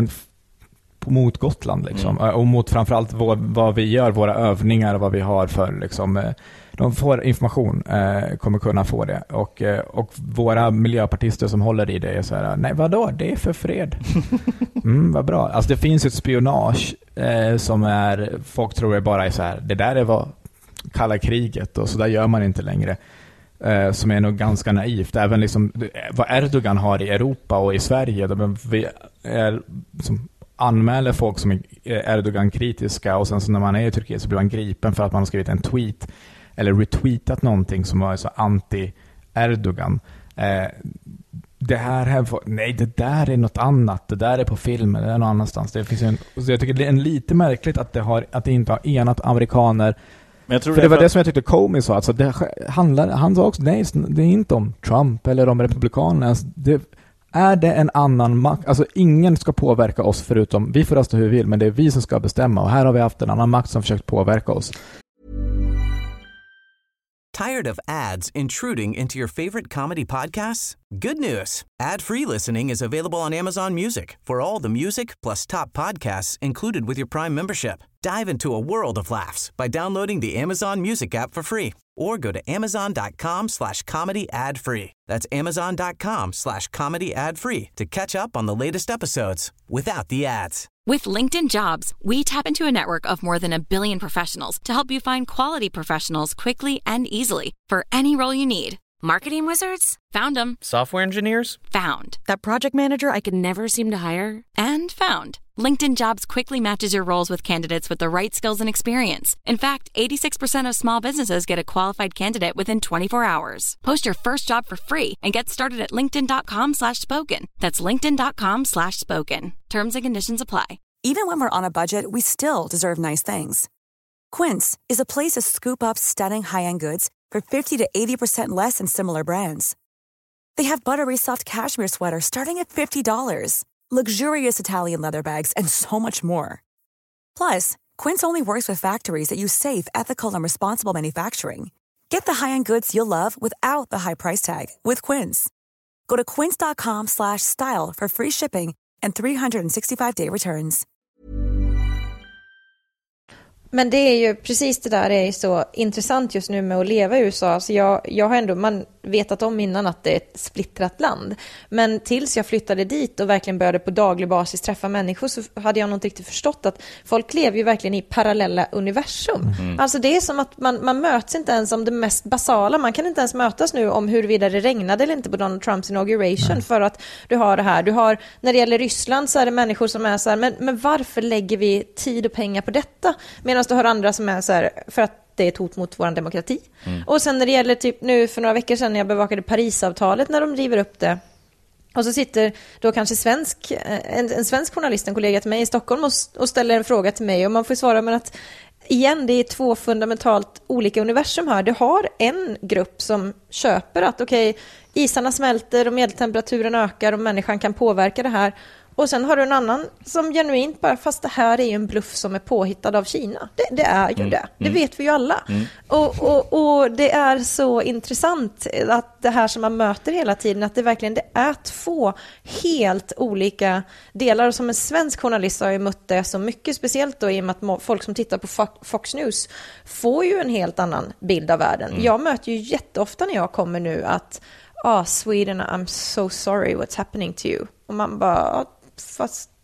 F: mot Gotland liksom. Och mot framförallt vad vi gör, våra övningar och vad vi har för liksom, de får information, kommer kunna få det och våra miljöpartister som håller i det är så här, nej vadå, det är för fred. Vad bra. Alltså det finns ett spionage som är, folk tror det bara är så här, det där är vad kalla kriget och så där gör man inte längre. Som är nog ganska naivt. Även liksom vad Erdogan har i Europa och i Sverige, vi är som anmäler folk som är Erdogan-kritiska och sen så när man är i Turkiet så blir man gripen för att man har skrivit en tweet eller retweetat någonting som var så anti-Erdogan. Det där är något annat. Det där är på filmen, det är någon annanstans. Det finns så jag tycker det är lite märkligt att det inte har enat amerikaner. Men jag tror för det var det som jag tyckte Comey sa. Alltså han sa också, nej, det är inte om Trump eller om republikanerna. Är det en annan makt? Alltså ingen ska påverka oss förutom vi får rösta hur vi vill, men det är vi som ska bestämma. Och här har vi haft en annan makt som försökt påverka oss.
A: Tired of ads intruding into your favorite comedy podcasts? Good news. Ad-free listening is available on Amazon Music for all the music plus top podcasts included with your Prime membership. Dive into a world of laughs by downloading the Amazon Music app for free or go to amazon.com/comedy ad-free. That's amazon.com/comedy ad-free to catch up on the latest episodes without the ads.
G: With LinkedIn Jobs, we tap into a network of more than 1 billion professionals to help you find quality professionals quickly and easily for any role you need. Marketing wizards? Found them.
H: Software engineers?
G: Found. That project manager I could never seem to hire? And found. LinkedIn Jobs quickly matches your roles with candidates with the right skills and experience. In fact, 86% of small businesses get a qualified candidate within 24 hours. Post your first job for free and get started at linkedin.com/spoken. That's linkedin.com/spoken. Terms and conditions apply.
I: Even when we're on a budget, we still deserve nice things. Quince is a place to scoop up stunning high-end goods for 50 to 80% less than similar brands. They have buttery soft cashmere sweaters starting at $50, luxurious Italian leather bags, and so much more. Plus, Quince only works with factories that use safe, ethical, and responsible manufacturing. Get the high-end goods you'll love without the high price tag with Quince. Go to quince.com/style for free shipping and 365-day returns.
E: Men det är ju precis det där är så intressant just nu med att leva i USA. Så jag har ändå, man vetat om innan att det är ett splittrat land. Men tills jag flyttade dit och verkligen började på daglig basis träffa människor så hade jag nog inte riktigt förstått att folk lever ju verkligen i parallella universum. Alltså det är som att man möts inte ens om det mest basala. Man kan inte ens mötas nu om huruvida det regnade eller inte på Donald Trumps inauguration för att du har det här. Du har, när det gäller Ryssland så är det människor som är så här, men varför lägger vi tid och pengar på detta? Medan du har andra som är så här, för att det är ett hot mot vår demokrati. Och sen när det gäller typ nu för några veckor sedan när jag bevakade Parisavtalet när de river upp det. Och så sitter då kanske en svensk journalist, en kollega till mig i Stockholm och ställer en fråga till mig och man får svara men att igen, det är 2 fundamentalt olika universum här. Du har en grupp som köper att isarna smälter och medeltemperaturen ökar och människan kan påverka det här. Och sen har du en annan som genuint bara, fast det här är ju en bluff som är påhittad av Kina. Det är ju det. Det vet vi ju alla. Och det är så intressant att det här som man möter hela tiden, att det verkligen det är 2 helt olika delar. Och som en svensk journalist har jag mött det så mycket, speciellt då i och med att folk som tittar på Fox News får ju en helt annan bild av världen. Jag möter ju jätteofta när jag kommer nu att Sweden, I'm so sorry what's happening to you. Och man bara, fast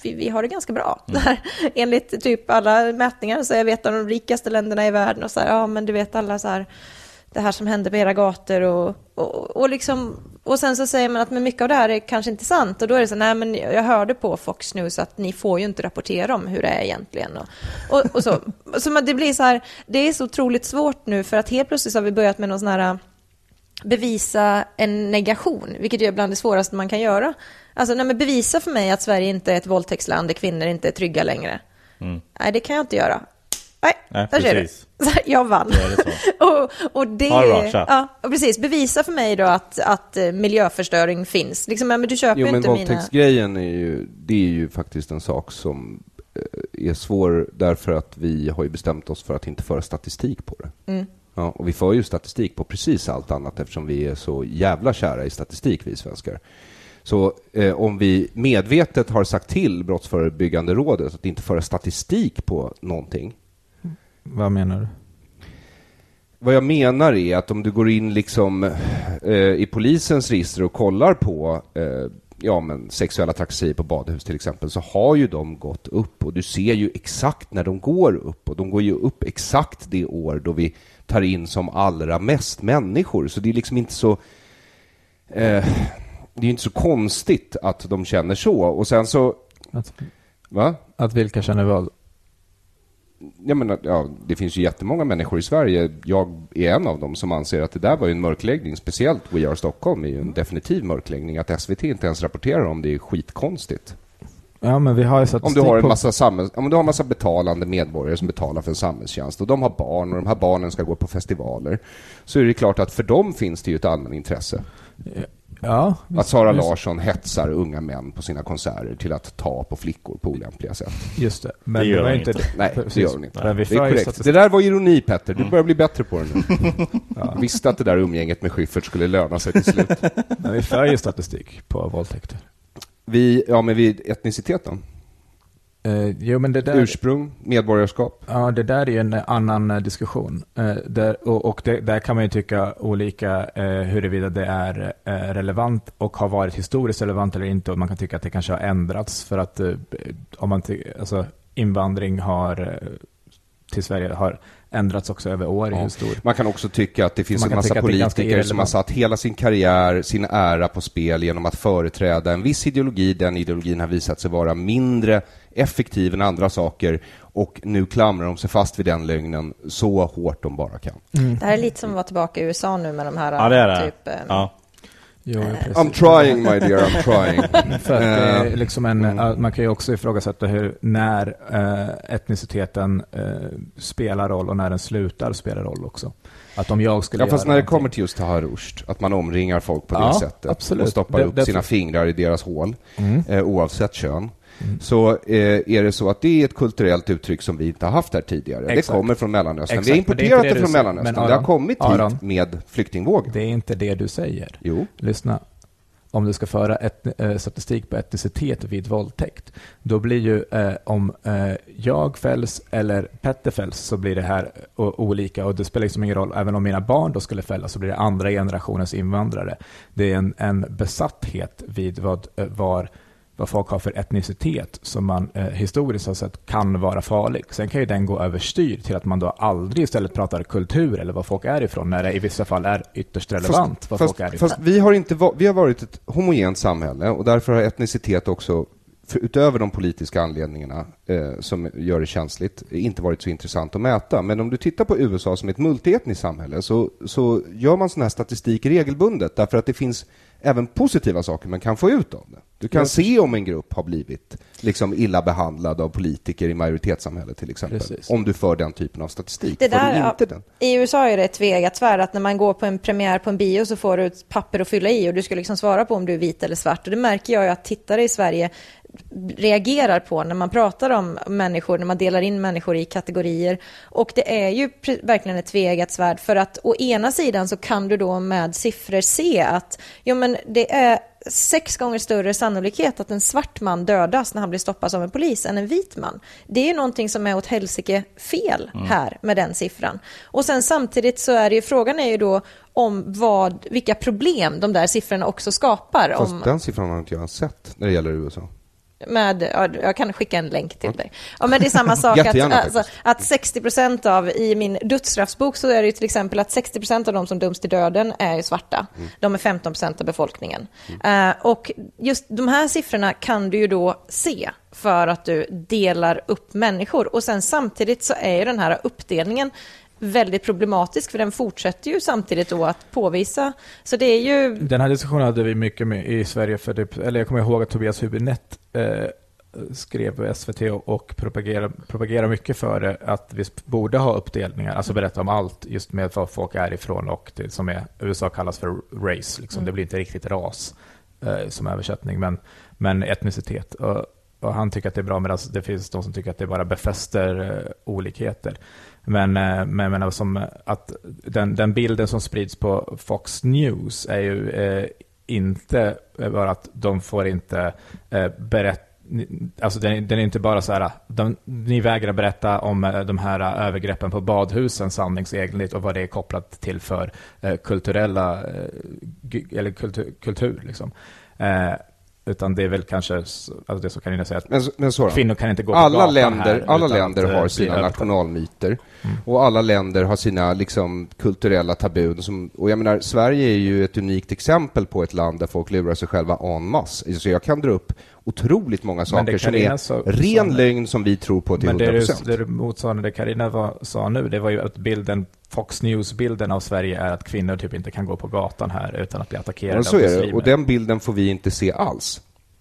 E: vi har det ganska bra. Där, enligt typ alla mätningar så är vi ett av de rikaste länderna i världen och så här, ja men du vet alla så här, det här som händer på era gator och liksom, och sen så säger man att men mycket av det här är kanske inte sant, och då är det så, nej men jag hörde på Fox News att ni får ju inte rapportera om hur det är egentligen och så det blir så här, det är så otroligt svårt nu för att helt plötsligt har vi börjat med någon sån här bevisa en negation, vilket är bland det svåraste man kan göra. Alltså, nej men bevisa för mig att Sverige inte är ett våldtäktsland där kvinnor inte är trygga längre. Nej, det kan jag inte göra. Nej, där ser du. Jag vann. och det ja, precis. Bevisa för mig då att miljöförstöring finns. Liksom, men du köper
D: men
E: inte
D: våldtäktsgrejen är ju faktiskt en sak som är svår därför att vi har ju bestämt oss för att inte föra statistik på det. Ja, och vi för ju statistik på precis allt annat eftersom vi är så jävla kära i statistik, vi svenskar. Så om vi medvetet har sagt till Brottsförebyggande rådet att inte föra statistik på någonting.
F: Vad menar du?
D: Vad jag menar är att om du går in liksom i polisens register och kollar på sexuella trakasserier på badhus till exempel, så har ju de gått upp, och du ser ju exakt när de går upp, och de går ju upp exakt det år då vi tar in som allra mest människor, så det är liksom inte så det är inte så konstigt att de känner så. Och sen så
F: att vilka känner vad?
D: Jag menar, det finns ju jättemånga människor i Sverige, jag är en av dem, som anser att det där var ju en mörkläggning, speciellt We Are Stockholm är ju en definitiv mörkläggning. Att SVT inte ens rapporterar om det är skitkonstigt.
F: Ja, men vi har ju
D: om du har en massa betalande medborgare som betalar för en samhällstjänst och de har barn och de här barnen ska gå på festivaler, så är det klart att för dem finns det ju ett allmänintresse.
F: Ja,
D: att Sara Larsson hetsar unga män på sina konserter till att ta på flickor på olämpliga sätt.
F: Just det. Men det gör inte.
D: Nej, det gör hon inte.
F: Det är
D: korrekt. Det där var ironi, Petter. Du börjar bli bättre på det nu. Jag visste att det där umgänget med Schyffert skulle löna sig till slut.
F: Men vi för ju statistik på våldtäkter.
D: Men vid etniciteten.
F: Men det där,
D: ursprung, medborgarskap.
F: Ja, det där är en annan diskussion. Där kan man ju tycka olika huruvida det är relevant och har varit historiskt relevant eller inte. Och man kan tycka att det kanske har ändrats för att om man invandring till Sverige har ändrats också över år i historien.
D: Man kan också tycka att det finns en massa politiker som har satt hela sin karriär, sin ära på spel genom att företräda en viss ideologi. Den ideologin har visat sig vara mindre effektiv än andra saker, och nu klamrar de sig fast vid den lögnen så hårt de bara kan.
E: Det här är lite som att vara tillbaka i USA nu med de här typen.
F: Jo,
D: I'm trying, my dear, I'm trying.
F: För att det är liksom man kan ju också ifrågasätta när etniciteten spelar roll och när den slutar spela roll också. Att om jag skulle
D: fast när det kommer till just Taha Rushdie, att man omringar folk på det sättet, absolut, och stoppar upp sina fingrar i deras hål, oavsett kön. Så är det så att det är ett kulturellt uttryck som vi inte har haft här tidigare. Exakt. Det kommer från Mellanöstern. Vi har importerat det från Mellanöstern. Men det har kommit hit med flyktingvågen.
F: Det är inte det du säger.
D: Jo.
F: Lyssna. Om du ska föra statistik på etnicitet vid våldtäkt, då blir ju om jag fälls eller Petter fälls, så blir det här olika, och det spelar liksom ingen roll. Även om mina barn då skulle fällas, så blir det andra generationens invandrare. Det är en besatthet vid vad folk har för etnicitet som man historiskt har sett kan vara farlig. Sen kan ju den gå överstyr till att man då aldrig istället pratar kultur eller vad folk är ifrån, när det i vissa fall är ytterst relevant vad folk är ifrån.
D: Fast vi har varit ett homogent samhälle, och därför har etnicitet också, utöver de politiska anledningarna som gör det känsligt, inte varit så intressant att mäta. Men om du tittar på USA som ett multietniskt samhälle, så gör man sån här statistik regelbundet, därför att det finns även positiva saker man kan få ut av det. Du kan se om en grupp har blivit liksom illa behandlad av politiker i majoritetssamhället till exempel. Precis. Om du för den typen av statistik.
E: Det där, inte den. I USA är det tvegat svärd att när man går på en premiär på en bio så får du ett papper att fylla i, och du ska liksom svara på om du är vit eller svart. Och det märker jag ju att tittare i Sverige reagerar på när man pratar om människor, när man delar in människor i kategorier. Och det är ju verkligen ett tvegat svärd, för att å ena sidan så kan du då med siffror se att det är 6 gånger större sannolikhet att en svart man dödas när han blir stoppad av en polis än en vit man. Det är ju någonting som är åt helsike fel här med den siffran. Och sen samtidigt så är det ju, frågan är ju då om vilka problem de där siffrorna också skapar.
D: Fast den siffran har inte jag sett när det gäller USA.
E: jag kan skicka en länk till dig. Ja, men det är samma sak att 60% av, i min dödsstraffsbok så är det ju till exempel att 60% av de som döms till döden är ju svarta. De är 15% av befolkningen. Och just de här siffrorna kan du ju då se för att du delar upp människor. Och sen samtidigt så är ju den här uppdelningen väldigt problematisk, för den fortsätter ju samtidigt då att påvisa. Så det är ju... Den här diskussionen hade vi mycket med i Sverige, eller jag kommer ihåg att Tobias Hübinette skrev på SVT och propagerade mycket för det, att vi borde ha uppdelningar, alltså berätta om allt just med var folk är ifrån och det som är USA kallas för race, liksom. Det blir inte riktigt ras som översättning, men etnicitet. Och han tycker att det är bra, men det finns de som tycker att det bara befäster olikheter. Men som att den bilden som sprids på Fox News är ju inte bara att de får inte berätta, alltså den är inte bara så här, ni vägrar berätta om de här övergreppen på badhusen sanningsenligt och vad det är kopplat till för kulturella eller kultur liksom. Utan det är väl kanske alltså det som Carina säger att
D: men så
E: kvinnor kan inte gå på
D: alla
E: gatan här.
D: Alla länder har sina nationalmyter och alla länder har sina liksom kulturella tabun och jag menar, Sverige är ju ett unikt exempel på ett land där folk lurar sig själva en masse. Så jag kan dra upp otroligt många saker som är ren lögn som vi tror på till 100%.
E: Men det motsvarande Carina sa nu, det var ju att Fox News-bilden av Sverige är att kvinnor typ inte kan gå på gatan här utan att bli attackerade.
D: Så är det, och den bilden får vi inte se alls.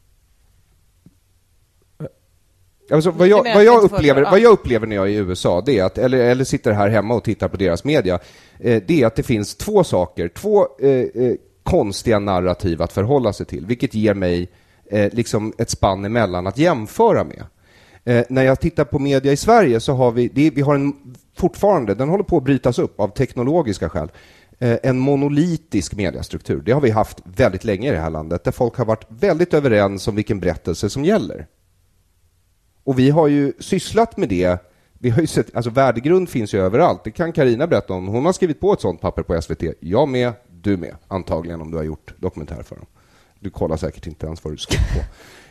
D: Alltså, vad jag upplever när jag är i USA, det är att, eller sitter här hemma och tittar på deras media, det är att det finns två konstiga narrativ att förhålla sig till, vilket ger mig liksom ett spann emellan att jämföra med. När jag tittar på media i Sverige så har vi har fortfarande, den håller på att brytas upp av teknologiska skäl, en monolitisk mediestruktur. Det har vi haft väldigt länge i det här landet, där folk har varit väldigt överens om vilken berättelse som gäller. Och vi har ju sysslat med det. Vi har ju sett, alltså värdegrund finns ju överallt. Det kan Carina berätta om. Hon har skrivit på ett sånt papper på SVT. Jag med, du med. Antagligen om du har gjort dokumentär för dem. Du kollar säkert inte ens vad du skrivit på.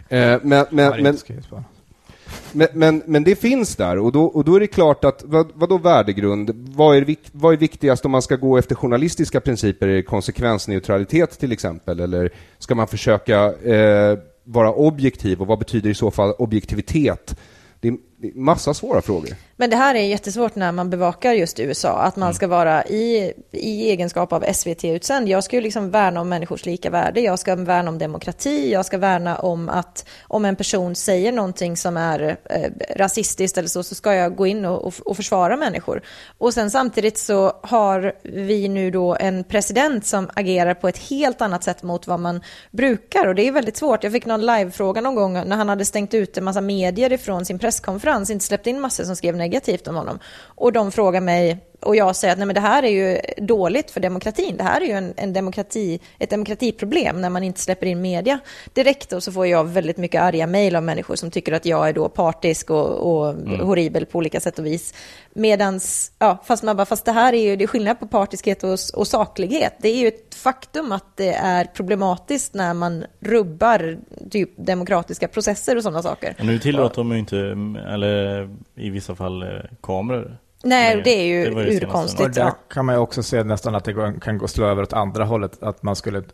D: Men det finns där. Och då är det klart att, vad då värdegrund? Vad är viktigast om man ska gå efter journalistiska principer? Är det konsekvensneutralitet till exempel? Eller ska man försöka vara objektiv, och vad betyder i så fall objektivitet? Det är massa svåra frågor. Men det här är jättesvårt när man bevakar just USA, att man ska vara i egenskap av SVT-utsänd. Jag ska ju liksom värna om människors lika värde, jag ska värna om demokrati, jag ska värna om att om en person säger någonting som är rasistiskt eller så ska jag gå in och försvara människor. Och sen samtidigt så har vi nu då en president som agerar på ett helt annat sätt mot vad man brukar, och det är väldigt svårt. Jag fick någon livefråga någon gång när han hade stängt ut en massa medier ifrån sin presskonferens, inte släppt in massor som skrev negativt om honom. Och de frågar mig, och jag säger att nej, men det här är ju dåligt för demokratin. Det här är ju ett demokratiproblem när man inte släpper in media direkt. Och så får jag väldigt mycket arga mejl av människor som tycker att jag är då partisk och horribel på olika sätt och vis. Medans, fast det här är ju det är skillnad på partiskhet och saklighet. Det är ju ett faktum att det är problematiskt när man rubbar typ demokratiska processer och sådana saker.
C: Men nu tillåter de ju inte, eller i vissa fall kameror.
E: Nej, det är ju urkonstigt.
F: Och där kan man ju också se nästan att det kan gå slå över åt andra hållet, att man skulle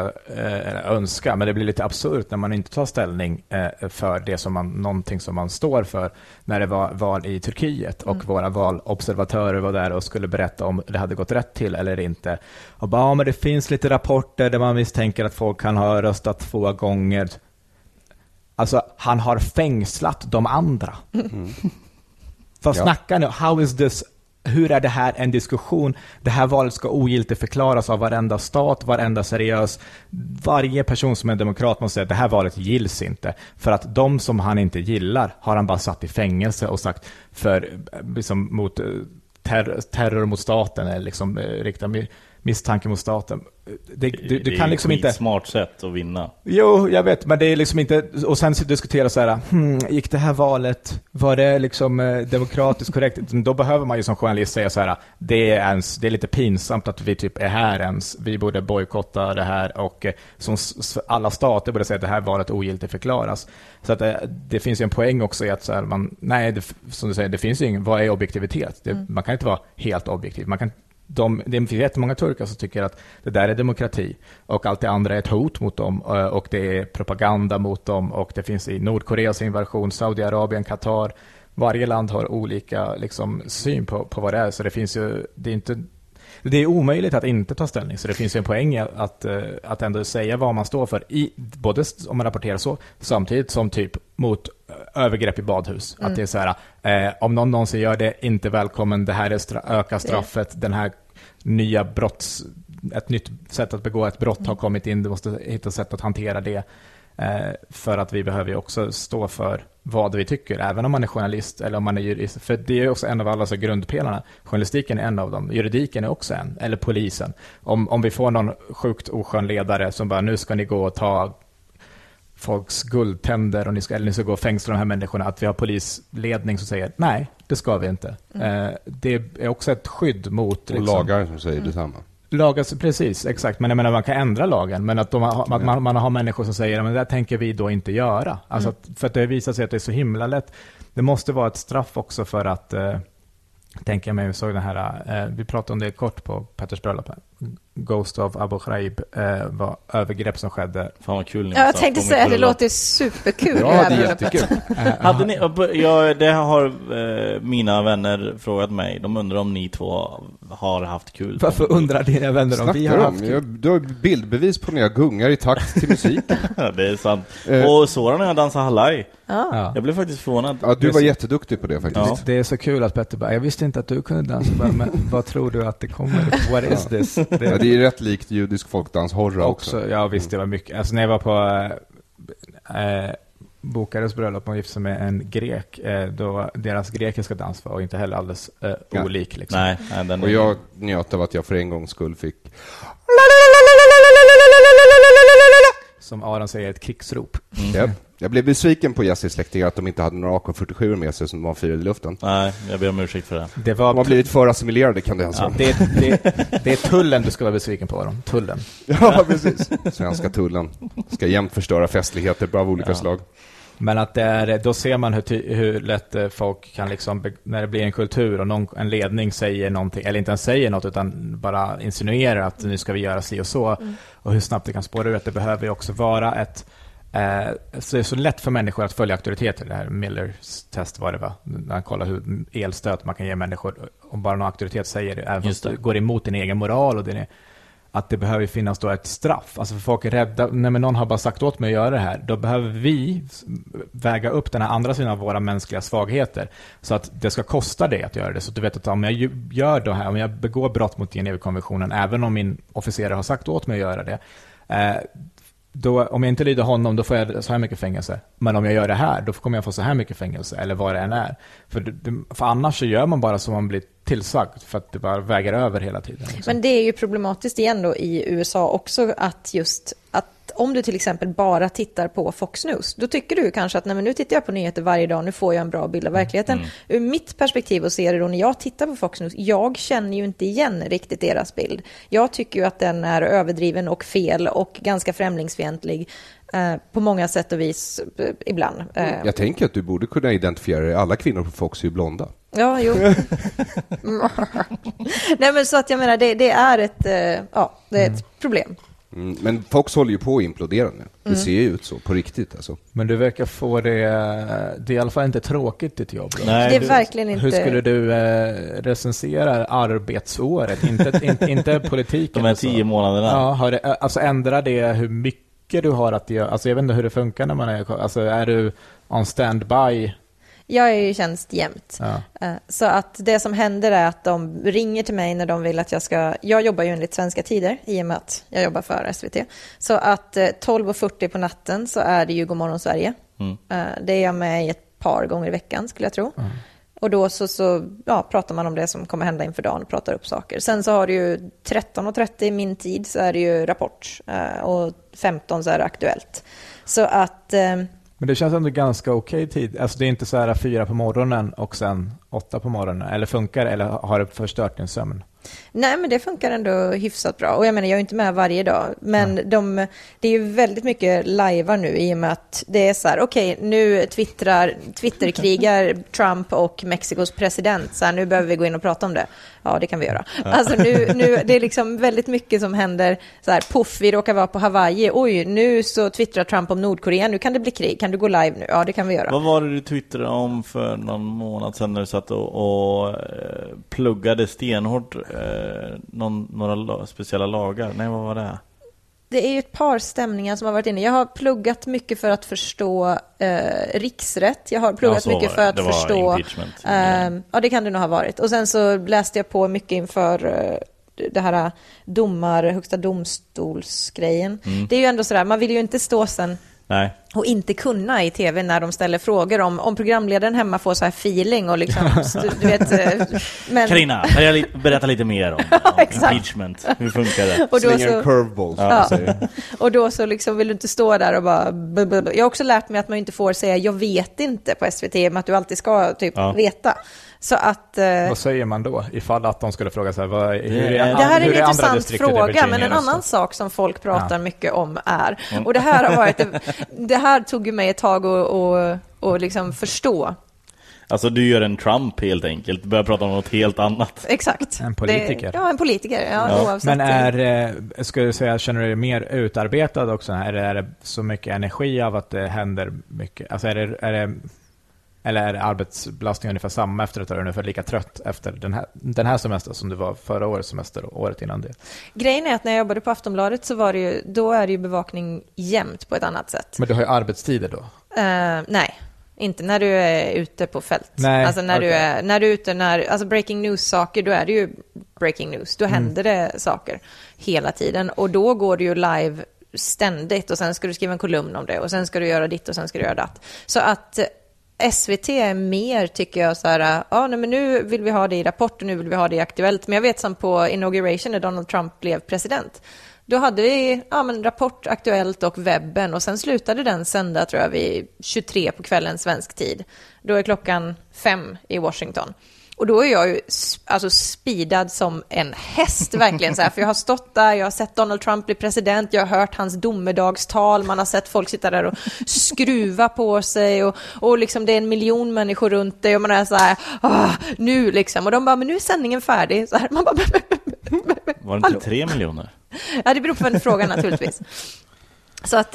F: önska, men det blir lite absurt när man inte tar ställning för det som någonting som man står för. När det var val i Turkiet och våra valobservatörer var där och skulle berätta om det hade gått rätt till eller inte. Och bara, men det finns lite rapporter där man misstänker att folk kan ha röstat 2 gånger. Alltså, han har fängslat de andra. För snacka nu, hur är det här en diskussion? Det här valet ska ogiltigt förklaras av varenda stat, varenda seriös. Varje person som är demokrat måste säga att det här valet gills inte. För att de som han inte gillar har han bara satt i fängelse och sagt för liksom, mot terror mot staten eller liksom rikta misstanke mot staten. Du kan
C: är
F: liksom
C: ett
F: inte...
C: smart sätt att vinna.
F: Jo, jag vet, men det är liksom inte... Och sen diskutera så här, gick det här valet, var det liksom demokratiskt korrekt? Då behöver man ju som journalist säga så här, det är lite pinsamt att vi typ är här ens. Vi borde bojkotta det här, och som alla stater borde säga att det här valet ogiltigt förklaras. Så att det finns ju en poäng också i att så här, som du säger, det finns ju ingen, vad är objektivitet? Man kan inte vara helt objektiv. Det finns jättemånga turkar som tycker att det där är demokrati och allt det andra är ett hot mot dem, och det är propaganda mot dem, och det finns i Nordkoreas invasion, Saudiarabien, Qatar. Varje land har olika liksom, syn på vad det är, så det finns ju, det är omöjligt att inte ta ställning, så det finns ju en poäng att ändå säga vad man står för, både om man rapporterar så, samtidigt som typ mot övergrepp i badhus. Att det är så här, om någon någonsin gör det, inte välkommen, det här är öka straffet, den här nya ett nytt sätt att begå ett brott har kommit in, du måste hitta sätt att hantera det, för att vi behöver ju också stå för vad vi tycker, även om man är journalist eller om man är jurist, för det är också en av alla så grundpelarna. Journalistiken är en av dem, juridiken är också en, eller polisen. Om vi får någon sjukt oskön ledare som bara, nu ska ni gå och ta folks guldtänder och ni ska gå och fängsla de här människorna, att vi har polisledning som säger nej, det ska vi inte. Det är också ett skydd mot...
D: Och lagar som säger detsamma.
F: Lagar, precis, exakt. Men jag menar, man kan ändra lagen, men att man har människor som säger, men det tänker vi då inte göra. Alltså för att det visar sig att det är så himla lätt. Det måste vara ett straff också för att... tänker jag mig, vi såg den här, vi pratade om det kort på Petters bröllop. Ghost of Abu Ghraib var övergrepp som skedde.
C: Fan vad kul.
E: Jag tänkte säga att det låter superkul.
D: Ja, det är jättekul.
C: Det har mina vänner frågat mig. De undrar om ni två har haft kul.
F: Varför undrar dina vänner om vi har haft kul?
D: Du har bildbevis på när jag gungar i takt till musik.
C: Det är sant. Och Soran när jag dansar halaj.
F: Ja.
C: Jag blev faktiskt förvånad.
D: Ja, du var jätteduktig på det faktiskt.
F: Ja. Det är så kul att Petter bara, jag visste inte att du kunde dansa, men vad tror du att det kommer? What is this?
D: Det är rätt likt judisk folkdans horror också.
F: Ja, visst, det var mycket. Alltså när jag var på Bokares bröllop och gifte sig med en grek, då deras grekiska dans var inte heller alldeles olik. Liksom.
C: Nej,
D: och jag njöt av att jag för en gångs skull fick...
F: Som Aron säger, ett krigsrop.
D: Ja. Jag blev besviken på Jessis släktingar att de inte hade några AK-47 med sig som var firade i luften.
C: Nej, jag ber om ursäkt för det.
F: De
D: har blivit för assimilerade, kan det alltså.
F: Det är tullen du ska vara besviken på, Aron. Tullen.
D: Ja, precis. Svenska tullen ska jämt förstöra festligheter av olika slag.
F: Men att då ser man hur lätt folk kan liksom, när det blir en kultur och en ledning säger någonting, eller inte ens säger något utan bara insinuerar att nu ska vi göra si och så, och hur snabbt det kan spåra ur att det behöver ju också vara så det är så lätt för människor att följa auktoriteter. Det här Millers test var det, va? När han kollar hur elstöt man kan ge människor om bara någon auktoritet säger det, även fast det går emot din egen moral och att det behöver finnas då ett straff. Alltså för folk är rädda, när någon har bara sagt åt mig att göra det här, då behöver vi väga upp den här andra sidan av våra mänskliga svagheter, så att det ska kosta det att göra det. Så att du vet att om jag gör det här, om jag begår brott mot Genèvekonventionen, även om min officerare har sagt åt mig att göra det, då, om jag inte lyder honom, då får jag så här mycket fängelse. Men om jag gör det här, då kommer jag få så här mycket fängelse, eller vad det än är. För annars så gör man bara som man blir tillsagd, för att det bara väger över hela tiden.
E: Men det är ju problematiskt igen då i USA också, att om du till exempel bara tittar på Fox News, då tycker du kanske att nej, men nu tittar jag på nyheter varje dag, nu får jag en bra bild av verkligheten. Ur mitt perspektiv och ser det då när jag tittar på Fox News, jag känner ju inte igen riktigt deras bild. Jag tycker ju att den är överdriven och fel och ganska främlingsfientlig på många sätt och vis ibland.
D: Jag tänker att du borde kunna identifiera alla kvinnor på Fox är ju blonda.
E: Ja, jo. Nej, men så att jag menar, det är ett problem.
D: Men Fox håller ju på att implodera nu. Det ser ju ut så, på riktigt alltså.
F: Men du verkar få det är i alla fall inte tråkigt ditt jobb.
E: Nej, det är verkligen inte.
F: Hur skulle du recensera arbetsåret? Inte politiken.
C: De här 10 månaderna.
F: Ja, alltså ändrar det hur mycket du har att göra? Alltså jag vet inte hur det funkar när man är du on standby?
E: Jag är ju tjänst jämt. Ja. Så att det som händer är att de ringer till mig när de vill att jag jobbar ju enligt svenska tider i och med att jag jobbar för SVT. Så att 12:40 på natten så är det ju Godmorgon Sverige. Det är jag med i ett par gånger i veckan skulle jag tro. Och då så pratar man om det som kommer hända inför dagen och pratar upp saker. Sen så har du ju 13:30 min tid så är det ju Rapport och 15 så är det Aktuellt. Så att...
F: Men det känns ändå ganska okej tid. Alltså det är inte så här 4 på morgonen och sen 8 på morgonen. Eller funkar eller har det förstört din sömn?
E: Nej, men det funkar ändå hyfsat bra. Och jag menar, jag är inte med varje dag. Men det är ju väldigt mycket live nu i och med att det är så här, okej, nu Twitterkrigar Trump och Mexikos president. Så här, nu behöver vi gå in och prata om det. Ja, det kan vi göra. Alltså nu det är liksom väldigt mycket som händer. Så här, puff, vi råkar vara på Hawaii. Oj, nu så twittrar Trump om Nordkorea. Nu kan det bli krig. Kan du gå live nu? Ja, det kan vi göra.
C: Vad var det du twittrade om för någon månad sedan när du satt och pluggade stenhårt några speciella lagar? Nej, vad var det?
E: Det är ju ett par stämningar som har varit inne. Jag har pluggat mycket för att förstå riksrätt. Jag har pluggat mycket för att förstå... ja, det kan det nog ha varit. Och sen så läste jag på mycket inför det här högsta domstolsgrejen. Det är ju ändå sådär, man vill ju inte stå sen...
C: Nej.
E: Och inte kunna i tv när de ställer frågor om programledaren hemma får så här feeling och liksom, du vet... Men...
C: Carina, berätta lite mer om impeachment. Hur funkar det?
E: Och då
D: slänger en curveball.
E: Och då så liksom vill du inte stå där och bara... Jag har också lärt mig att man inte får säga jag vet inte på SVT, men att du alltid ska typ veta. Så att,
F: vad säger man då ifall att de skulle fråga sig
E: det här är en intressant fråga, men en annan sak som folk pratar mycket om är, och det här har varit det här tog ju mig ett tag och liksom förstå.
C: Alltså du gör en Trump helt enkelt, börjar prata om något helt annat.
E: Exakt.
F: En politiker.
E: En politiker, oavsett.
F: Men skulle du säga, känner du dig mer utarbetad också? Är det så mycket energi av att det händer mycket? Alltså eller är arbetsbelastningen ungefär samma efter att du är ungefär lika trött efter den här semestern som du var förra årets semester och året innan det?
E: Grejen är att när jag jobbade på Aftonbladet så var det ju, då är det ju bevakning jämt på ett annat sätt.
F: Men du har ju arbetstider då?
E: Nej, inte när du är ute på fält.
F: Nej,
E: alltså när du är ute, alltså breaking news-saker, då är det ju breaking news. Då händer det saker hela tiden och då går det ju live ständigt och sen ska du skriva en kolumn om det och sen ska du göra ditt och sen ska du göra datt. Så att SVT är mer, tycker jag, så här, men nu vill vi ha det i Rapport och nu vill vi ha det i Aktuellt. Men jag vet som på inauguration när Donald Trump blev president. Då hade vi Rapport, Aktuellt och webben och sen slutade den sända, tror jag, vid 23 på kvällen svensk tid. Då är klockan 5 i Washington. Och då är jag ju speedad som en häst verkligen så här, för jag har stått där, jag har sett Donald Trump bli president, jag har hört hans domedagstal, man har sett folk sitta där och skruva på sig och liksom det är 1 miljon människor runt dig och man är så här, nu liksom, och de bara, men nu är sändningen färdig så här, man bara,
C: var det inte 3 miljoner?
E: Ja, det beror på en fråga naturligtvis. Så att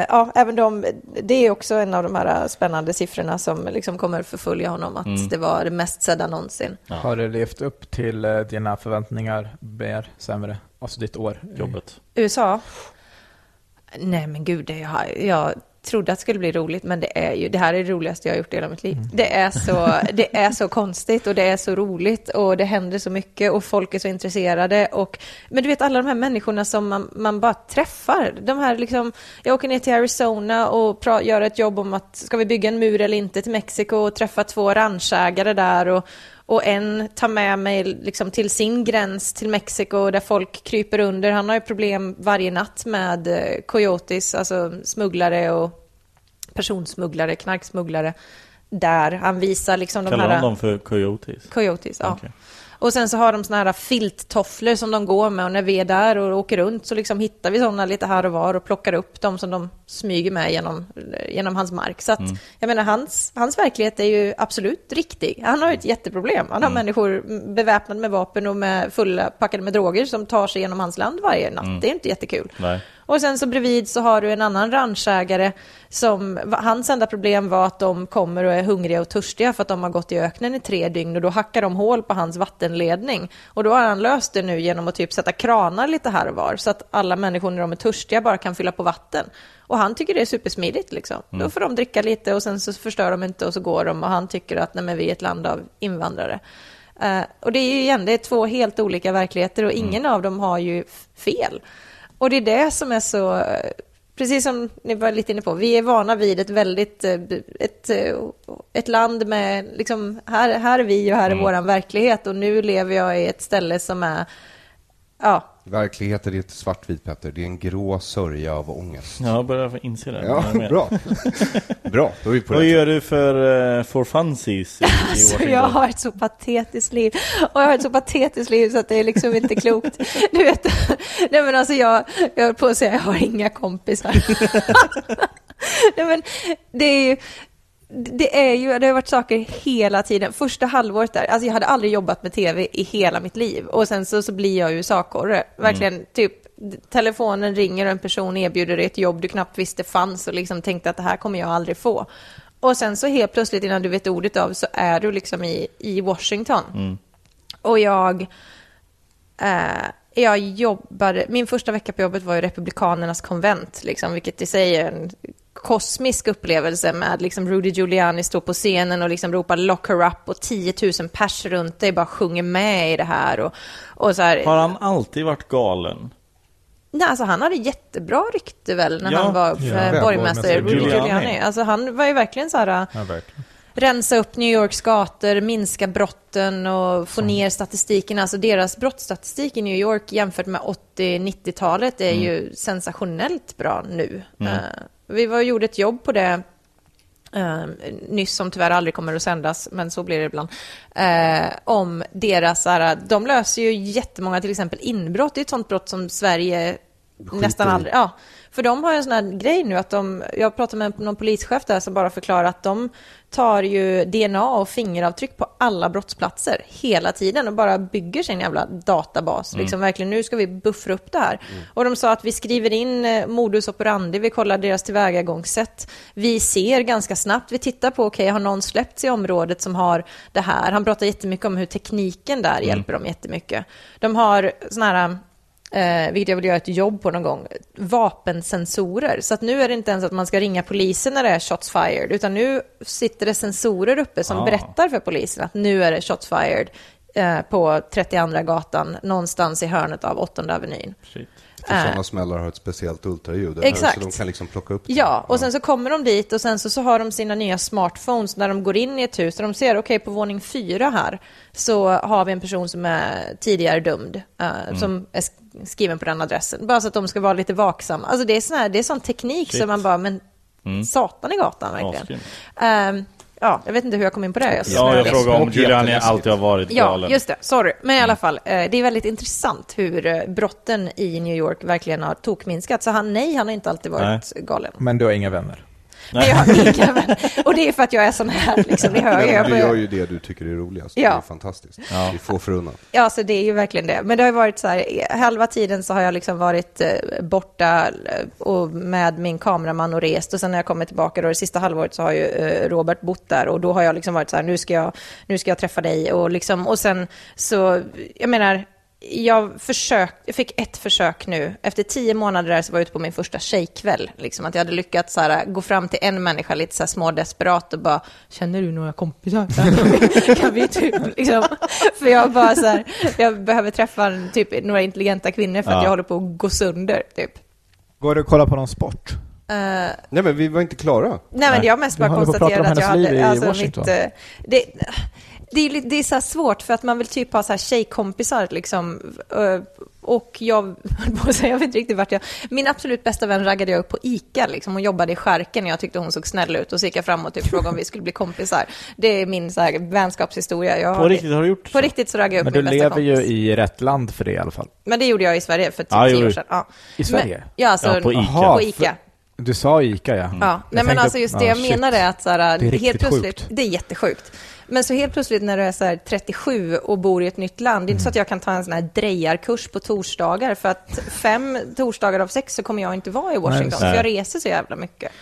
E: det är också en av de här spännande siffrorna som liksom kommer förfölja honom, att det var det mest sedda någonsin.
F: Ja. Har du levt upp till dina förväntningar, mer sämre, alltså ditt år?
C: Jobbet.
E: USA? Nej men gud, jag trodde att det skulle bli roligt, men det här är det roligaste jag har gjort i hela mitt liv. Det är så konstigt och det är så roligt och det händer så mycket och folk är så intresserade men du vet alla de här människorna som man bara träffar, de här liksom, jag åker ner till Arizona och gör ett jobb om att ska vi bygga en mur eller inte till Mexiko och träffa 2 ranchägare där och en tar med mig liksom till sin gräns till Mexiko där folk kryper under. Han har ju problem varje natt med coyotes, alltså smugglare och personsmugglare, knarksmugglare. Där han visar liksom
C: Kallar de dem för coyotes?
E: Coyotes, ja.
C: Okay.
E: Och sen så har de såna här filttofflor som de går med och när vi är där och åker runt så liksom hittar vi såna lite här och var och plockar upp dem som de smyger med genom hans mark. Så att, jag menar, hans verklighet är ju absolut riktig. Han har ett jätteproblem. Han har människor beväpnade med vapen och packade med droger som tar sig genom hans land varje natt. Det är inte jättekul.
C: Nej.
E: Och sen så bredvid så har du en annan ranchägare som, hans enda problem var att de kommer och är hungriga och törstiga för att de har gått i öknen i 3 dygn och då hackar de hål på hans vattenledning. Och då har han löst det nu genom att typ sätta kranar lite här och var så att alla människor när de är törstiga bara kan fylla på vatten. Och han tycker det är supersmidigt liksom. Då får de dricka lite och sen så förstör de inte och så går de och han tycker att nej, men vi är ett land av invandrare. Och det är ju igen, det är 2 helt olika verkligheter och ingen av dem har ju fel. Och det är det som är så precis som ni var lite inne på, vi är vana vid ett land med liksom, här är vi och här är våran verklighet, och nu lever jag i ett ställe som är, ja.
D: Verkligheten är inte svartvit, Petter. Det är en grå sörja av ångest.
C: Ja, jag börjar inse det.
D: Ja, bra. Bra, då är vi på
C: Vad
D: det.
C: gör du för funsies i
E: Alltså,
C: Washington?
E: jag har ett så patetiskt liv. Och jag har ett så patetiskt liv så att det är liksom inte klokt. Du vet, nej men alltså jag höll på att säga jag har inga kompisar. Nej men det har varit saker hela tiden. Första halvåret där, alltså jag hade aldrig jobbat med tv i hela mitt liv. Och sen så blir jag ju USA-korre. Verkligen, typ, telefonen ringer och en person erbjuder dig ett jobb du knappt visste fanns och liksom tänkte att det här kommer jag aldrig få. Och sen så helt plötsligt innan du vet ordet av så är du liksom i Washington. Och jag jobbade, min första vecka på jobbet var ju Republikanernas konvent, liksom, vilket i sig är en kosmisk upplevelse med liksom Rudy Giuliani står på scenen och liksom ropar lock her up och 10 000 pers runt dig bara sjunger med i det här och så här.
C: Har han alltid varit galen?
E: Nej, alltså han hade jättebra rykte väl när han var borgmästare,
D: borgmästare
E: Rudy Giuliani. Alltså han var ju verkligen så här, rensa upp New Yorks gator, minska brotten och få ner statistiken. Alltså deras brottsstatistik i New York jämfört med 80-90-talet är ju sensationellt bra nu. Vi gjorde ett jobb på det nyss som tyvärr aldrig kommer att sändas, men så blir det ibland. Om deras, de löser ju jättemånga till exempel inbrott. Det är ett sånt brott som Sverige nästan aldrig... Ja, för de har ju en sån här grej nu att jag pratade med någon polischef där som bara förklarar att de tar ju DNA och fingeravtryck på alla brottsplatser hela tiden och bara bygger sin jävla databas. Liksom verkligen, nu ska vi buffra upp det här. Och de sa att vi skriver in modus operandi, vi kollar deras tillvägagångssätt. Vi ser ganska snabbt, vi tittar på, okej, har någon släppts i området som har det här? Han pratar jättemycket om hur tekniken där hjälper dem jättemycket. De har såna här... vilket jag vill göra ett jobb på någon gång, vapensensorer. Så att nu är det inte ens att man ska ringa polisen när det är shots fired, utan nu sitter det sensorer uppe som berättar för polisen att nu är det shots fired på 32 gatan någonstans i hörnet av 8:e avenyn.
C: Shit.
D: För sådana smällar har ett speciellt ultraljud.
E: Exakt.
D: Så de kan liksom plocka upp det.
E: Ja, och sen så kommer de dit och sen så har de sina nya smartphones när de går in i ett hus och de ser, okej, på våning 4 här så har vi en person som är tidigare dömd som är skriven på den adressen. Bara så att de ska vara lite vaksamma. Alltså det är sån teknik som man bara, men satan i gatan verkligen. Ja, jag vet inte hur jag kom in på det.
C: Jag frågar om Giuliani alltid har varit galen.
E: Ja, just det. Sorry. Men i alla fall, det är väldigt intressant hur brotten i New York verkligen har tokminskat. Så han har inte alltid varit galen.
F: Men du har inga vänner?
E: Nej, jag har inga vänner. Och det är för att jag är sån här. Liksom,
D: Men du gör ju det du tycker är roligast. Ja. Det är fantastiskt. Ja. Vi får förunnat.
E: Ja, så det är ju verkligen det. Men det har ju varit så här, halva tiden så har jag liksom varit borta och med min kameraman och rest. Och sen när jag kommer tillbaka då, det sista halvåret så har ju Robert bott där. Och då har jag liksom varit så här, nu ska jag träffa dig. Och sen så, jag menar... Jag fick ett försök nu. Efter 10 månader där så var jag ute på min första tjejkväll. Liksom, att jag hade lyckats så här, gå fram till en människa lite så här små desperat och bara, känner du några kompisar? Kan vi typ, liksom. För jag bara så här, jag behöver träffa typ några intelligenta kvinnor för att jag håller på att gå sönder typ.
F: Går du och kolla på någon sport?
D: Nej, men vi var inte klara.
E: Nej, men jag mest bara konstaterade att jag hade
F: alltså,
E: det är så här svårt för att man vill typ ha så här tjejkompisar liksom, och jag vet inte riktigt vart min absolut bästa vän raggade jag upp på ICA liksom, hon jobbade i Skärken och jag tyckte hon såg snäll ut och så gick jag fram och typ frågade om vi skulle bli kompisar. Det är min så här vänskapshistoria.
C: På riktigt har du gjort så?
E: På riktigt så raggade jag upp
F: min
E: bästa
F: kompis. Men du lever ju i rätt land för det i alla fall.
E: Men det gjorde jag i Sverige för 10 år sedan. Ja.
F: I Sverige?
E: Men, ja, alltså,
C: på ICA.
E: På ICA.
F: Du sa ICA, ja.
E: Ja, nej, men alltså just det jag menar är att så här,
F: det är
E: helt plötsligt,
F: sjukt.
E: Det är jättesjukt. Men så helt plötsligt när du är så här 37 och bor i ett nytt land, det är inte så att jag kan ta en sån här drejarkurs på torsdagar för att 5 torsdagar av 6 så kommer jag inte vara i Washington för jag reser så jävla mycket.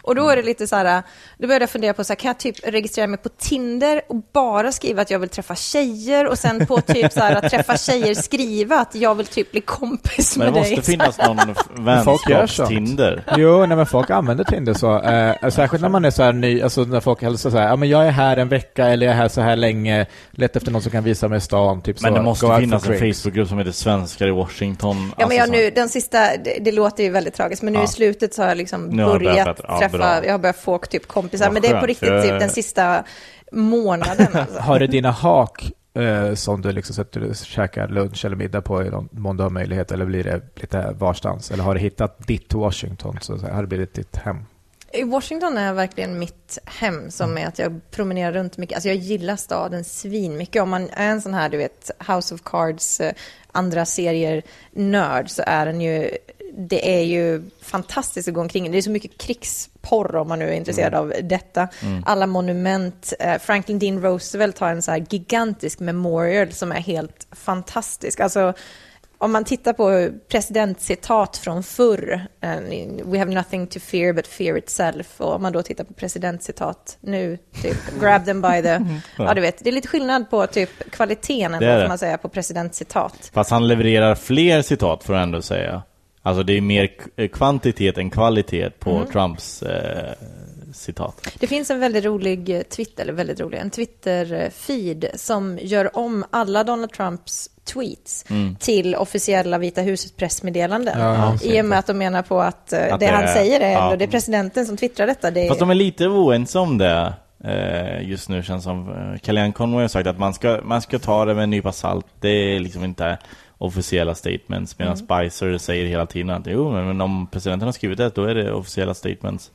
E: Och då är det lite så här, då började jag fundera på så här, kan jag typ registrera mig på Tinder och bara skriva att jag vill träffa tjejer och sen på typ så här att träffa tjejer skriva att jag vill typ bli kompis med dig.
C: Men det måste finnas någon vänskapstinder.
F: Jo, nej, men folk använder Tinder så. Särskilt när man är så här ny, alltså när folk hälsar så här, ja men jag är här en vecka eller jag är här så här länge, lätt efter någon som kan visa mig stan, typ
C: men
F: så.
C: Det måste finnas en Facebookgrupp som heter Svenskar i Washington.
E: Ja, men nu, den sista, det låter ju väldigt tragiskt, men nu i slutet så har jag liksom börjat träffa, jag har börjat få typ kompisar, men det är på riktigt typ den sista månaden. Alltså.
F: Har du dina hak som du liksom sätter och käkar lunch eller middag på i någon mån du har möjlighet, eller blir det lite varstans? Eller har du hittat ditt Washington, så har det blivit ditt hem?
E: I Washington är verkligen mitt hem, som är att jag promenerar runt mycket. Alltså jag gillar staden svin mycket. Om man är en sån här, du vet, House of Cards, andra serier nörd, så är den ju, det är ju fantastiskt att gå omkring. Det är så mycket krigsporr om man nu är intresserad av detta. Alla monument. Franklin D. Roosevelt har en så här gigantisk memorial som är helt fantastisk. Alltså om man tittar på presidentcitat från förr, we have nothing to fear but fear itself, och om man då tittar på presidentcitat nu, typ grab them by the, ja du vet, det är lite skillnad på typ kvaliteten än vad man säga på presidentcitat.
C: Fast han levererar fler citat, för att ändå säga. Alltså det är mer kvantitet än kvalitet på Trumps citat.
E: Det finns en väldigt rolig en Twitter-feed som gör om alla Donald Trumps tweets till officiella Vita husets pressmeddelanden. I och med att de menar på att det han säger är det är presidenten som twittrar detta.
C: Fast de är lite oense om det just nu, känns som Kellyanne Conway har sagt att man ska ta det med en nypa salt. Det är liksom inte officiella statements, medan Spicer säger hela tiden att men om presidenten har skrivit det, då är det officiella statements.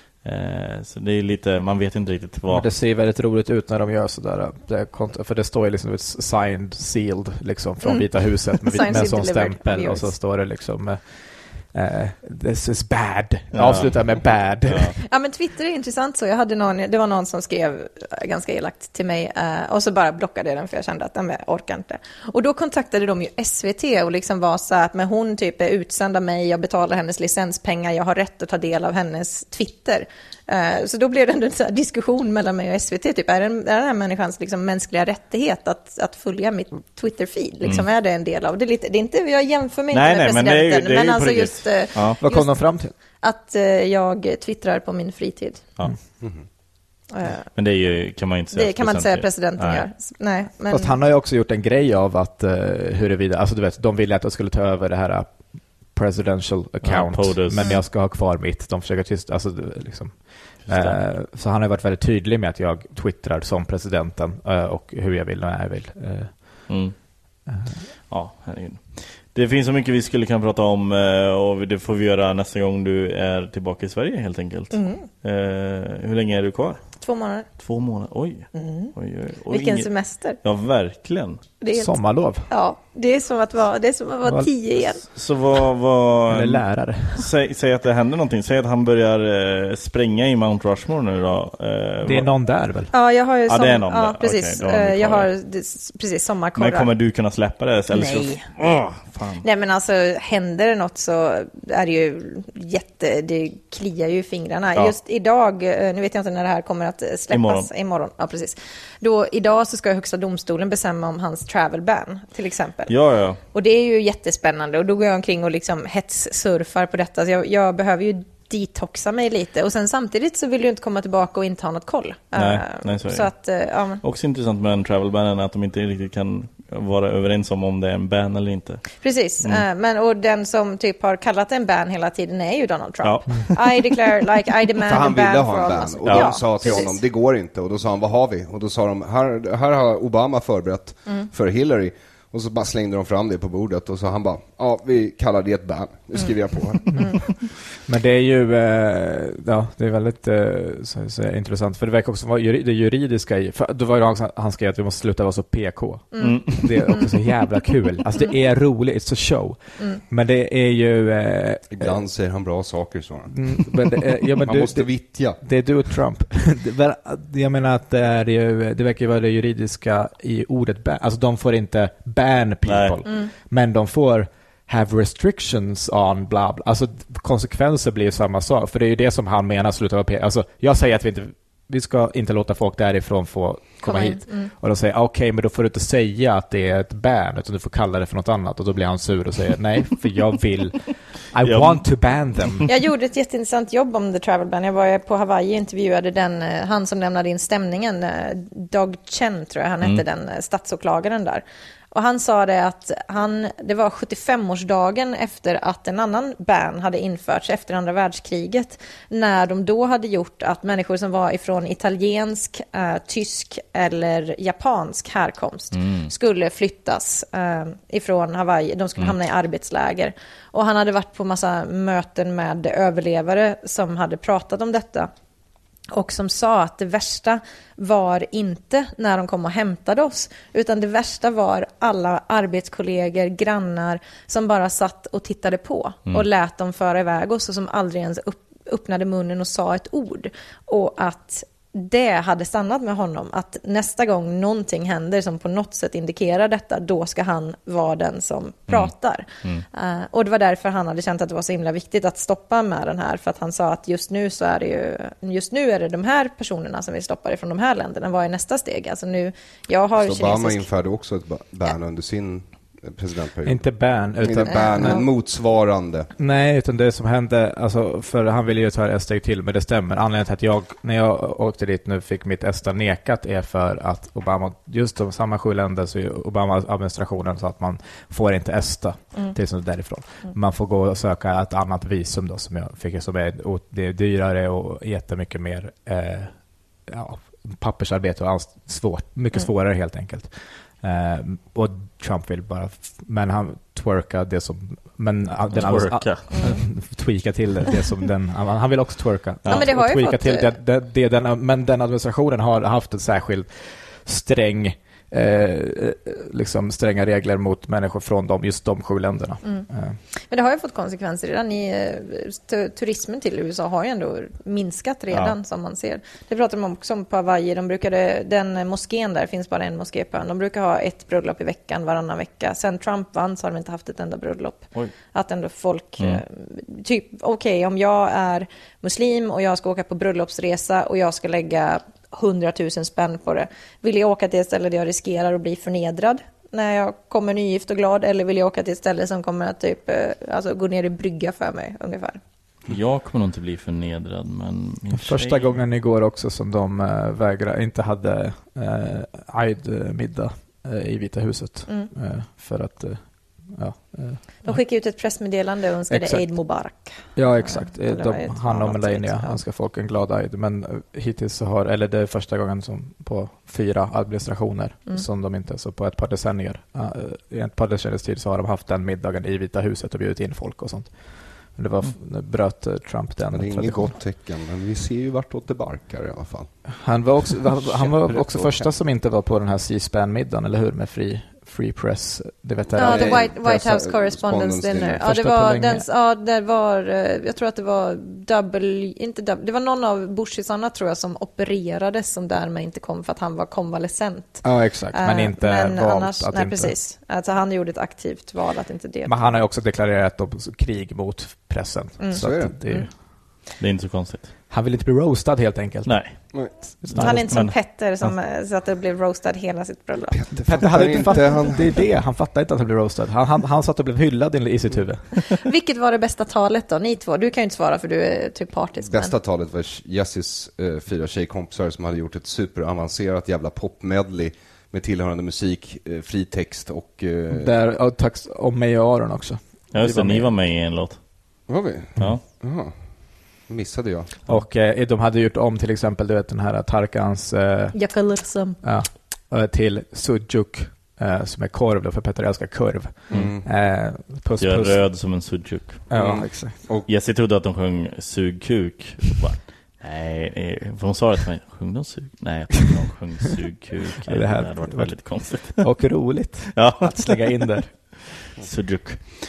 C: Så det är lite, man vet inte riktigt vad.
F: Men det ser väldigt roligt ut när de gör sådär, för det står ju liksom signed, sealed liksom från Vita huset med en sån stämpel, och så står det liksom this is bad. Avslutar med bad.
E: Ja, men Twitter är intressant så. Det var någon som skrev ganska elakt till mig och så bara blockade jag den, för jag kände att jag orkar inte. Och då kontaktade de ju SVT och liksom var så att, men hon typ är utsänd av mig, jag betalar hennes licenspengar, jag har rätt att ta del av hennes Twitter. Så då blev det en sån här diskussion mellan mig och SVT. Typ, är den här människans liksom mänskliga rättighet att följa mitt Twitter-feed? Liksom, är det en del av det? Det är inte, jag jämför mig inte med presidenten. Men alltså just...
F: Vad kom de fram till?
E: Att jag twittrar på min fritid.
C: Ja. Men det är ju, kan man inte säga.
E: Det kan man inte säga presidenten gör. Nej, men...
F: Fast han har ju också gjort en grej av att huruvida, alltså du vet, de ville att jag skulle ta över det här presidential account, men jag ska ha kvar mitt. De försöker tyst, alltså liksom. Så han har varit väldigt tydlig med att jag twittrar som presidenten och hur jag vill och när jag vill.
C: Ja, herregud. Det finns så mycket vi skulle kunna prata om, och det får vi göra nästa gång du är tillbaka i Sverige helt enkelt. Hur länge är du kvar?
E: 2 månader.
C: 2 månader, oj. Oj.
E: Vilken semester.
C: Ja, verkligen.
F: Sommarlov.
E: Ja, det är som att vara 10 igen.
C: Så vad
F: eller lärare.
C: Säg att det händer någonting. Säg att han börjar spränga i Mount Rushmore nu då.
F: Det är någon där väl?
E: Ja, jag har ju
C: det är någon där.
E: Precis.
C: Okay,
E: jag har precis sommarkorrar.
C: Men kommer du kunna släppa det? Eller
E: nej.
C: Fan.
E: Nej, men alltså händer det något så är det ju det kliar ju i fingrarna. Ja. Just idag, nu vet jag inte när det här kommer att släppas. Imorgon. Ja, precis. Idag så ska Högsta domstolen bestämma om hans travel ban, till exempel.
C: Ja.
E: Och det är ju jättespännande, och då går jag omkring och liksom hetssurfar på detta. Så jag behöver ju detoxa mig lite, och sen samtidigt så vill du inte komma tillbaka och inte ha något koll.
C: Nej, så att också intressant med en travel ban är att de inte riktigt kan vara överens om det är en ban eller inte.
E: Precis, men och den som typ har kallat en ban hela tiden är ju Donald Trump. Ja. I declare, I demand
D: för han ville ha en
E: ban.
D: Och de sa till honom, det går inte. Och då sa han, vad har vi? Och då sa de, här har Obama förberett för Hillary. Och så bara slängde de fram det på bordet, och så han bara, vi kallar det ett ban. Nu skriver jag på.
F: Men det är ju det är väldigt så intressant, för det verkar också vara det juridiska i, för då var det också, han skrev att vi måste sluta vara så PK. Det är också så jävla kul. Alltså det är roligt, it's a show. Men det är ju
D: ibland säger han bra saker så.
F: Men men
D: han måste vittja.
F: Det är du och Trump. Jag menar att det verkar ju vara det juridiska i ordet ban. Alltså de får inte ban people, men de får have restrictions on bla bla. Alltså konsekvenser blir ju samma sak. För det är ju det som han menar slutar vara alltså jag säger att vi ska inte låta folk därifrån få komma hit. Och de säger okej, men då får du inte säga att det är ett ban, utan du får kalla det för något annat. Och då blir han sur och säger nej, för jag vill I want to ban them.
E: Jag gjorde ett jätteintressant jobb om the travel ban. Jag var på Hawaii och intervjuade han som lämnade in stämningen, Doug Chen tror jag han hette, den statsåklagaren där. Och han sa det att det var 75-årsdagen efter att en annan ban hade införts efter andra världskriget, när de då hade gjort att människor som var ifrån italiensk, tysk eller japansk härkomst skulle flyttas ifrån Hawaii. De skulle hamna i arbetsläger. Och han hade varit på massa möten med överlevare som hade pratat om detta. Och som sa att det värsta var inte när de kom och hämtade oss, utan det värsta var alla arbetskollegor, grannar som bara satt och tittade på och lät dem föra iväg oss och som aldrig ens öppnade munnen och sa ett ord. Och att det hade stannat med honom, att nästa gång någonting händer som på något sätt indikerar detta, då ska han vara den som pratar. Och det var därför han hade känt att det var så himla viktigt att stoppa med den här, för att han sa att just nu är det de här personerna som vi stoppar ifrån de här länderna. Vad är nästa steg? Alltså nu, jag har
D: så Obama införde också ett ban under sin presidentperiod.
F: Inte ban, utan
D: ban motsvarande.
F: Nej, utan det som hände, alltså, för han ville ju ta ett steg till, men det stämmer. Anledningen till att när jag åkte dit nu fick mitt ESTA nekat är för att Obama, just de samma 7 länder, så Obama-administrationen sa att man får inte ESTA till som därifrån. Man får gå och söka ett annat visum då, som jag fick, som det är dyrare och jättemycket mer pappersarbete och mycket svårare helt enkelt. Och Trump vill bara, men han twerka det som, men tweaka till det som han vill också twerka.
E: Ja, men det har ju fått
F: till men den administrationen har haft en särskild sträng liksom stränga regler mot människor från just de 7 länderna.
E: Men det har ju fått konsekvenser redan turismen till USA har ju ändå minskat redan, som man ser. Det pratar de också om på Hawaii. Den moskén där, finns bara en moské på ön. De brukar ha ett bröllop i veckan, varannan vecka. Sen Trump vann så har de inte haft ett enda bröllop. Oj. Att ändå folk typ, okej, om jag är muslim och jag ska åka på bröllopsresa och jag ska lägga 100 000 spänn på det. Vill jag åka till ett ställe där jag riskerar att bli förnedrad när jag kommer nygift och glad, eller vill jag åka till ett ställe som kommer att typ gå ner i brygga för mig ungefär?
C: Jag kommer nog inte bli förnedrad, men
F: första gången igår också som de inte hade Eid-middag i Vita huset för att
E: de skickade ut ett pressmeddelande och önskade Eid Mubarak.
F: Ja, exakt. Han och Melania önskar folk en glad Eid. Men hittills så har, det är första gången som på 4 administrationer som de inte, så på ett par decennier. I ett par decenniers tid så har de haft den middagen i Vita huset och bjudit in folk och sånt. Men det var bröt Trump den.
D: Men det är inget gott tecken, men vi ser ju vartåt det barkar i alla fall.
F: Han var också första som inte var på den här C-SPAN-middagen, eller hur? Med free press, det vet jag.
E: Ja, the White House Correspondence Dinner. Ja, det var jag tror att det var det var någon av Bushisarna tror jag som opererades som därmed inte kom för att han var konvalescent.
F: Ja, exakt, men inte valt
E: annars,
F: att
E: nej,
F: inte.
E: Precis. Alltså han gjorde ett aktivt val att inte delta.
F: Men han har ju också deklarerat krig mot pressen.
D: Så är det.
C: Det är inte så konstigt.
F: Han vill inte bli roastad helt enkelt.
C: Nej.
E: Han är inte som Petter som så att det blev roastad hela sitt bröllop.
F: Petter hade inte fattat, det är det. Han fattade inte att han blev roastad. Han satt och blev hyllad i sitt huvud. Vilket
E: var det bästa talet då? Ni två, du kan ju inte svara för du är typ partisk.
D: Bästa talet var Jessis 4 tjejkompisar som hade gjort ett superavancerat jävla popmedley med tillhörande musik, fri text och...
F: Där, tack om mig och Aron också.
C: Ja, just det, ni var med i en låt.
D: Var vi?
C: Ja.
D: Jaha. Missade jag.
F: Och de hade gjort om till exempel, du vet, den här Tarkans till sujuk som är korv då, för Petter älskar korv.
C: Puss, jag är röd som en sujuk.
F: Ja, exakt.
C: Och Jessie trodde att de sjöng sugkuk. Nej, för hon sa att de sjöng de sug. Nej, jag tyckte de sjöng sugkuk.
F: Det här hade
C: varit väldigt konstigt.
F: Och roligt att slänga in där.
C: Sujuk.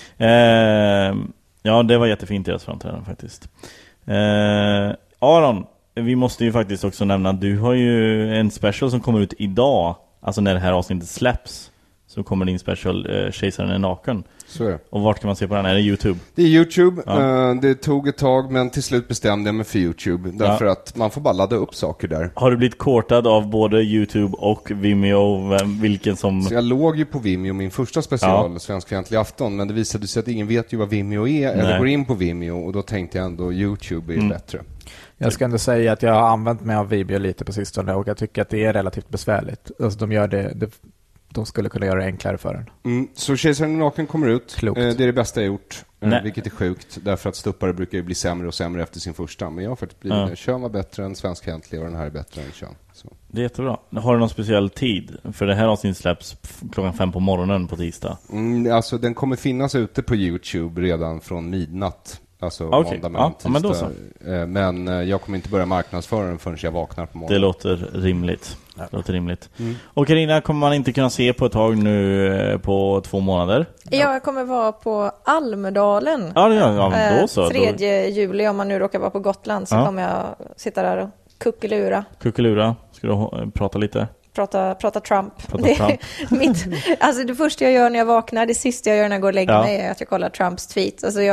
C: Ja, det var jättefint i deras framträdande faktiskt. Aron, vi måste ju faktiskt också nämna att du har ju en special som kommer ut idag. Alltså när det här avsnittet släpps så kommer din special Kejsaren är naken.
D: Så är det.
C: Och vart kan man se på den? Är det YouTube?
D: Det är YouTube.
C: Ja.
D: Det tog ett tag, men till slut bestämde jag mig för YouTube. Därför att man får bara ladda upp saker där.
C: Har du blivit kortad av både YouTube och Vimeo? Vilken som...
D: Så jag låg ju på Vimeo, min första special, Svenskfientlig afton. Men det visade sig att ingen vet ju vad Vimeo är. Eller går in på Vimeo. Och då tänkte jag ändå YouTube är bättre.
F: Jag ska ändå säga att jag har använt mig av Vimeo lite på sistone. Och jag tycker att det är relativt besvärligt. Alltså de gör de skulle kunna göra det enklare för en.
D: Så Kejsaren är naken kommer ut.
F: Klokt.
D: Det är det bästa jag gjort. Vilket är sjukt. Därför att stuppare brukar ju bli sämre och sämre efter sin första. Men jag har faktiskt blivit Kön var bättre än Svenskfientlig och den här är bättre än Kön. Så.
C: Det är jättebra. Har du någon speciell tid? För det här avsnittet släpps 5 på morgonen på tisdag.
D: Alltså den kommer finnas ute på YouTube redan från midnatt. Alltså måndag mellan tisdag.
C: Men då så.
D: Men jag kommer inte börja marknadsföra den förrän jag vaknar på morgonen.
C: Det låter rimligt. Och Carina kommer man inte kunna se på ett tag nu på 2 månader.
E: Jag kommer vara på Almedalen.
C: Då så.
E: 3 juli, om man nu råkar vara på Gotland, så kommer jag sitta där och kuckelura. Ska du prata lite? Prata Trump. Alltså det första jag gör när jag vaknar, det sista jag gör när jag går och lägger mig är att jag kollar Trumps tweet. Alltså det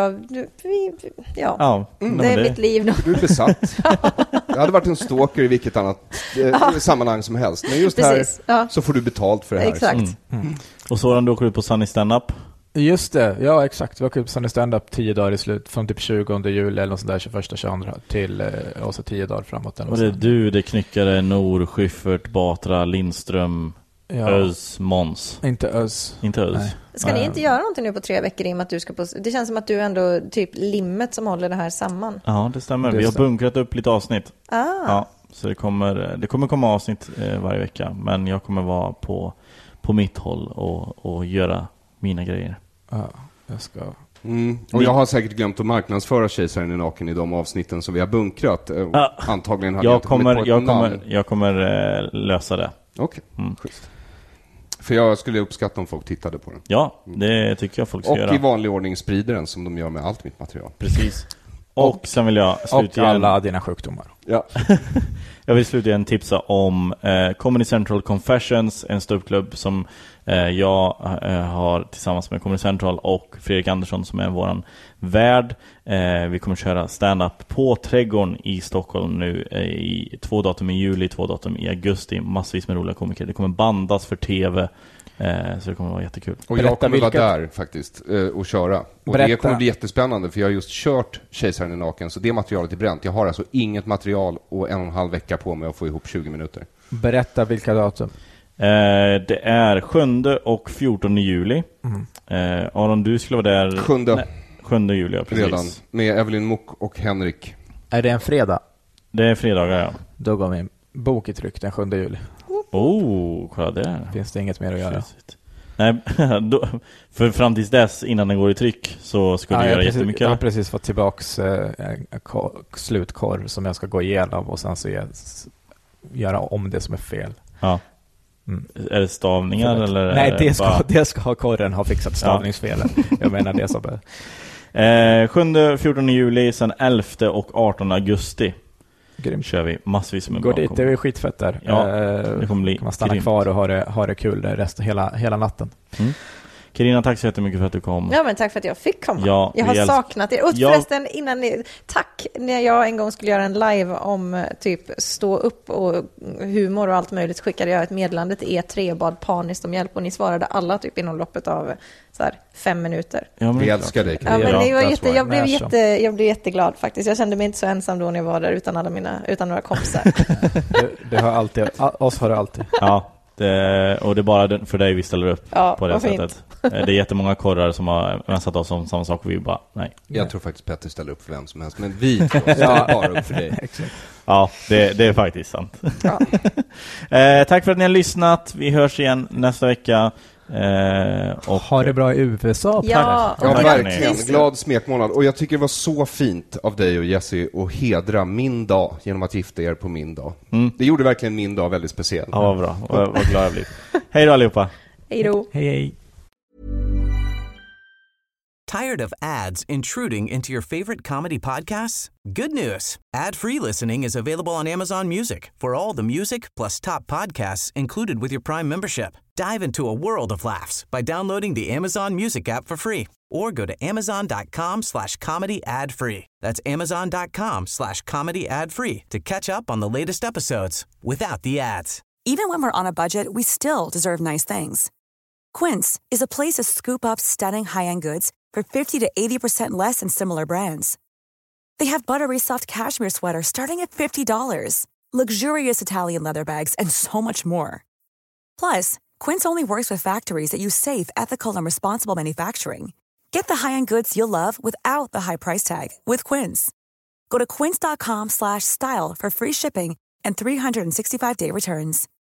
E: är mitt liv nu.
D: Du är besatt. Jag hade varit en stalker i vilket annat sammanhang som helst. Men just här så får du betalt för det här.
E: Exakt.
C: Och Soran, du åker ut på Sunny Stand-Up.
F: Just det, ja exakt. Vi åker ut på Sunny Stand-Up 10 dagar i slut. Från typ 20 juli eller något sånt där, 21-22 till och så 10 dagar framåt.
C: Och det är du, det knyckare, Nor, Schyffert, Batra, Lindström, Öz, Måns.
F: Inte Öz.
C: Nej.
E: Ska ni inte göra någonting nu på 3 veckor i och med att du ska på... Det känns som att du ändå typ limmet som håller det här samman.
C: Ja, det stämmer. Vi har bunkrat upp lite avsnitt. Ja, så det kommer komma avsnitt varje vecka. Men jag kommer vara på mitt håll och göra mina grejer.
F: Ja, jag ska...
D: Och jag har säkert glömt att marknadsföra Kejsaren är naken i de avsnitten som vi har bunkrat. Antagligen hade jag inte kommit på ett namn.
C: Jag kommer lösa det.
D: Okej, schysst. För jag skulle uppskatta om folk tittade på den.
C: Ja, det tycker jag folk ska göra.
D: Och i vanlig ordning sprider den som de gör med allt mitt material.
C: Precis. Och sen vill jag slutligen...
F: Och alla dina sjukdomar.
D: Ja.
C: Jag vill slutligen tipsa om Comedy Central Confessions, en ståuppklubb som jag har tillsammans med Comedy Central och Fredrik Andersson som är våran värd. Vi kommer köra stand-up på Trädgården i Stockholm nu i 2 datum i juli, 2 datum i augusti. Massvis med roliga komiker. Det kommer bandas för tv. Så det kommer vara jättekul.
D: Och jag kommer vara där faktiskt och köra. Och det kommer bli jättespännande för jag har just kört Kejsaren är naken. Så det materialet är bränt. Jag har alltså inget material och 1,5 vecka på mig att få ihop 20 minuter.
F: Berätta vilka datum.
C: Det är 7 och 14 juli. Aron, du skulle vara där 7 juli, ja, precis. Redan,
D: med Evelyn Mock och Henrik.
F: Är det en fredag?
C: Det är fredagar, ja.
F: Då går min bok i tryck den 7 juli.
C: Kolla det.
F: Finns det inget mer att göra?
C: Nej, för fram tills dess, innan den går i tryck, så ska du göra jättemycket.
F: Jag har precis fått tillbaks slutkorr som jag ska gå igenom och sen så göra om det som är fel.
C: Ja. Är det stavningar eller?
F: Nej, det ska korren ha fixat stavningsfelen. Jag menar det som
C: 7-14 juli, sen 11 och 18 augusti.
F: Grymt.
C: Kör vi massvis med
F: går dit, det är skitfett där.
C: Ja, det kommer bli
F: kan man stanna kvar och ha det kul hela natten.
C: Carina, tack så jättemycket för att du kom.
E: Ja, men tack för att jag fick komma.
C: Ja,
E: jag har saknat er. Och förresten, tack när jag en gång skulle göra en live om typ stå upp och humor och allt möjligt, skickade jag ett meddelande till E3 och bad paniskt om hjälp och ni svarade alla typ inom loppet av så här 5 minuter.
D: Ja, vi älskar dig.
E: Ja, men det var jag blev jätteglad faktiskt. Jag kände mig inte så ensam då när jag var där utan några kompisar.
F: det har alltid, oss har det alltid.
C: Ja. Och det är bara för dig vi ställer upp på det sättet. Det är jättemånga korrar som har vänsat oss om samma sak och vi bara, nej.
D: Jag tror faktiskt Petter ställer upp för vem som helst, men vi ställer bara upp för dig.
F: Exakt.
C: Ja, det är faktiskt sant. Ja. Tack för att ni har lyssnat. Vi hörs igen nästa vecka.
F: Och ha det bra i USA.
E: Ja,
D: verkligen. Glad smekmånad. Och jag tycker det var så fint av dig och Jessie att hedra min dag genom att gifta er på min dag. Det gjorde verkligen min dag väldigt speciell.
C: Ja, vad bra. Vad glad jag blir. Hej då allihopa.
E: Hej då.
F: Hej.
A: Tired of ads intruding into your favorite comedy podcasts? Good news. Ad-free listening is available on Amazon Music for all the music plus top podcasts included with your Prime membership. Dive into a world of laughs by downloading the Amazon Music app for free or go to amazon.com/comedy ad-free. That's amazon.com/comedy ad-free to catch up on the latest episodes without the ads.
I: Even when we're on a budget, we still deserve nice things. Quince is a place to scoop up stunning high-end goods for 50 to 80% less than similar brands. They have buttery soft cashmere sweaters starting at $50, luxurious Italian leather bags, and so much more. Plus, Quince only works with factories that use safe, ethical, and responsible manufacturing. Get the high-end goods you'll love without the high price tag with Quince. Go to quince.com/style for free shipping and 365-day returns.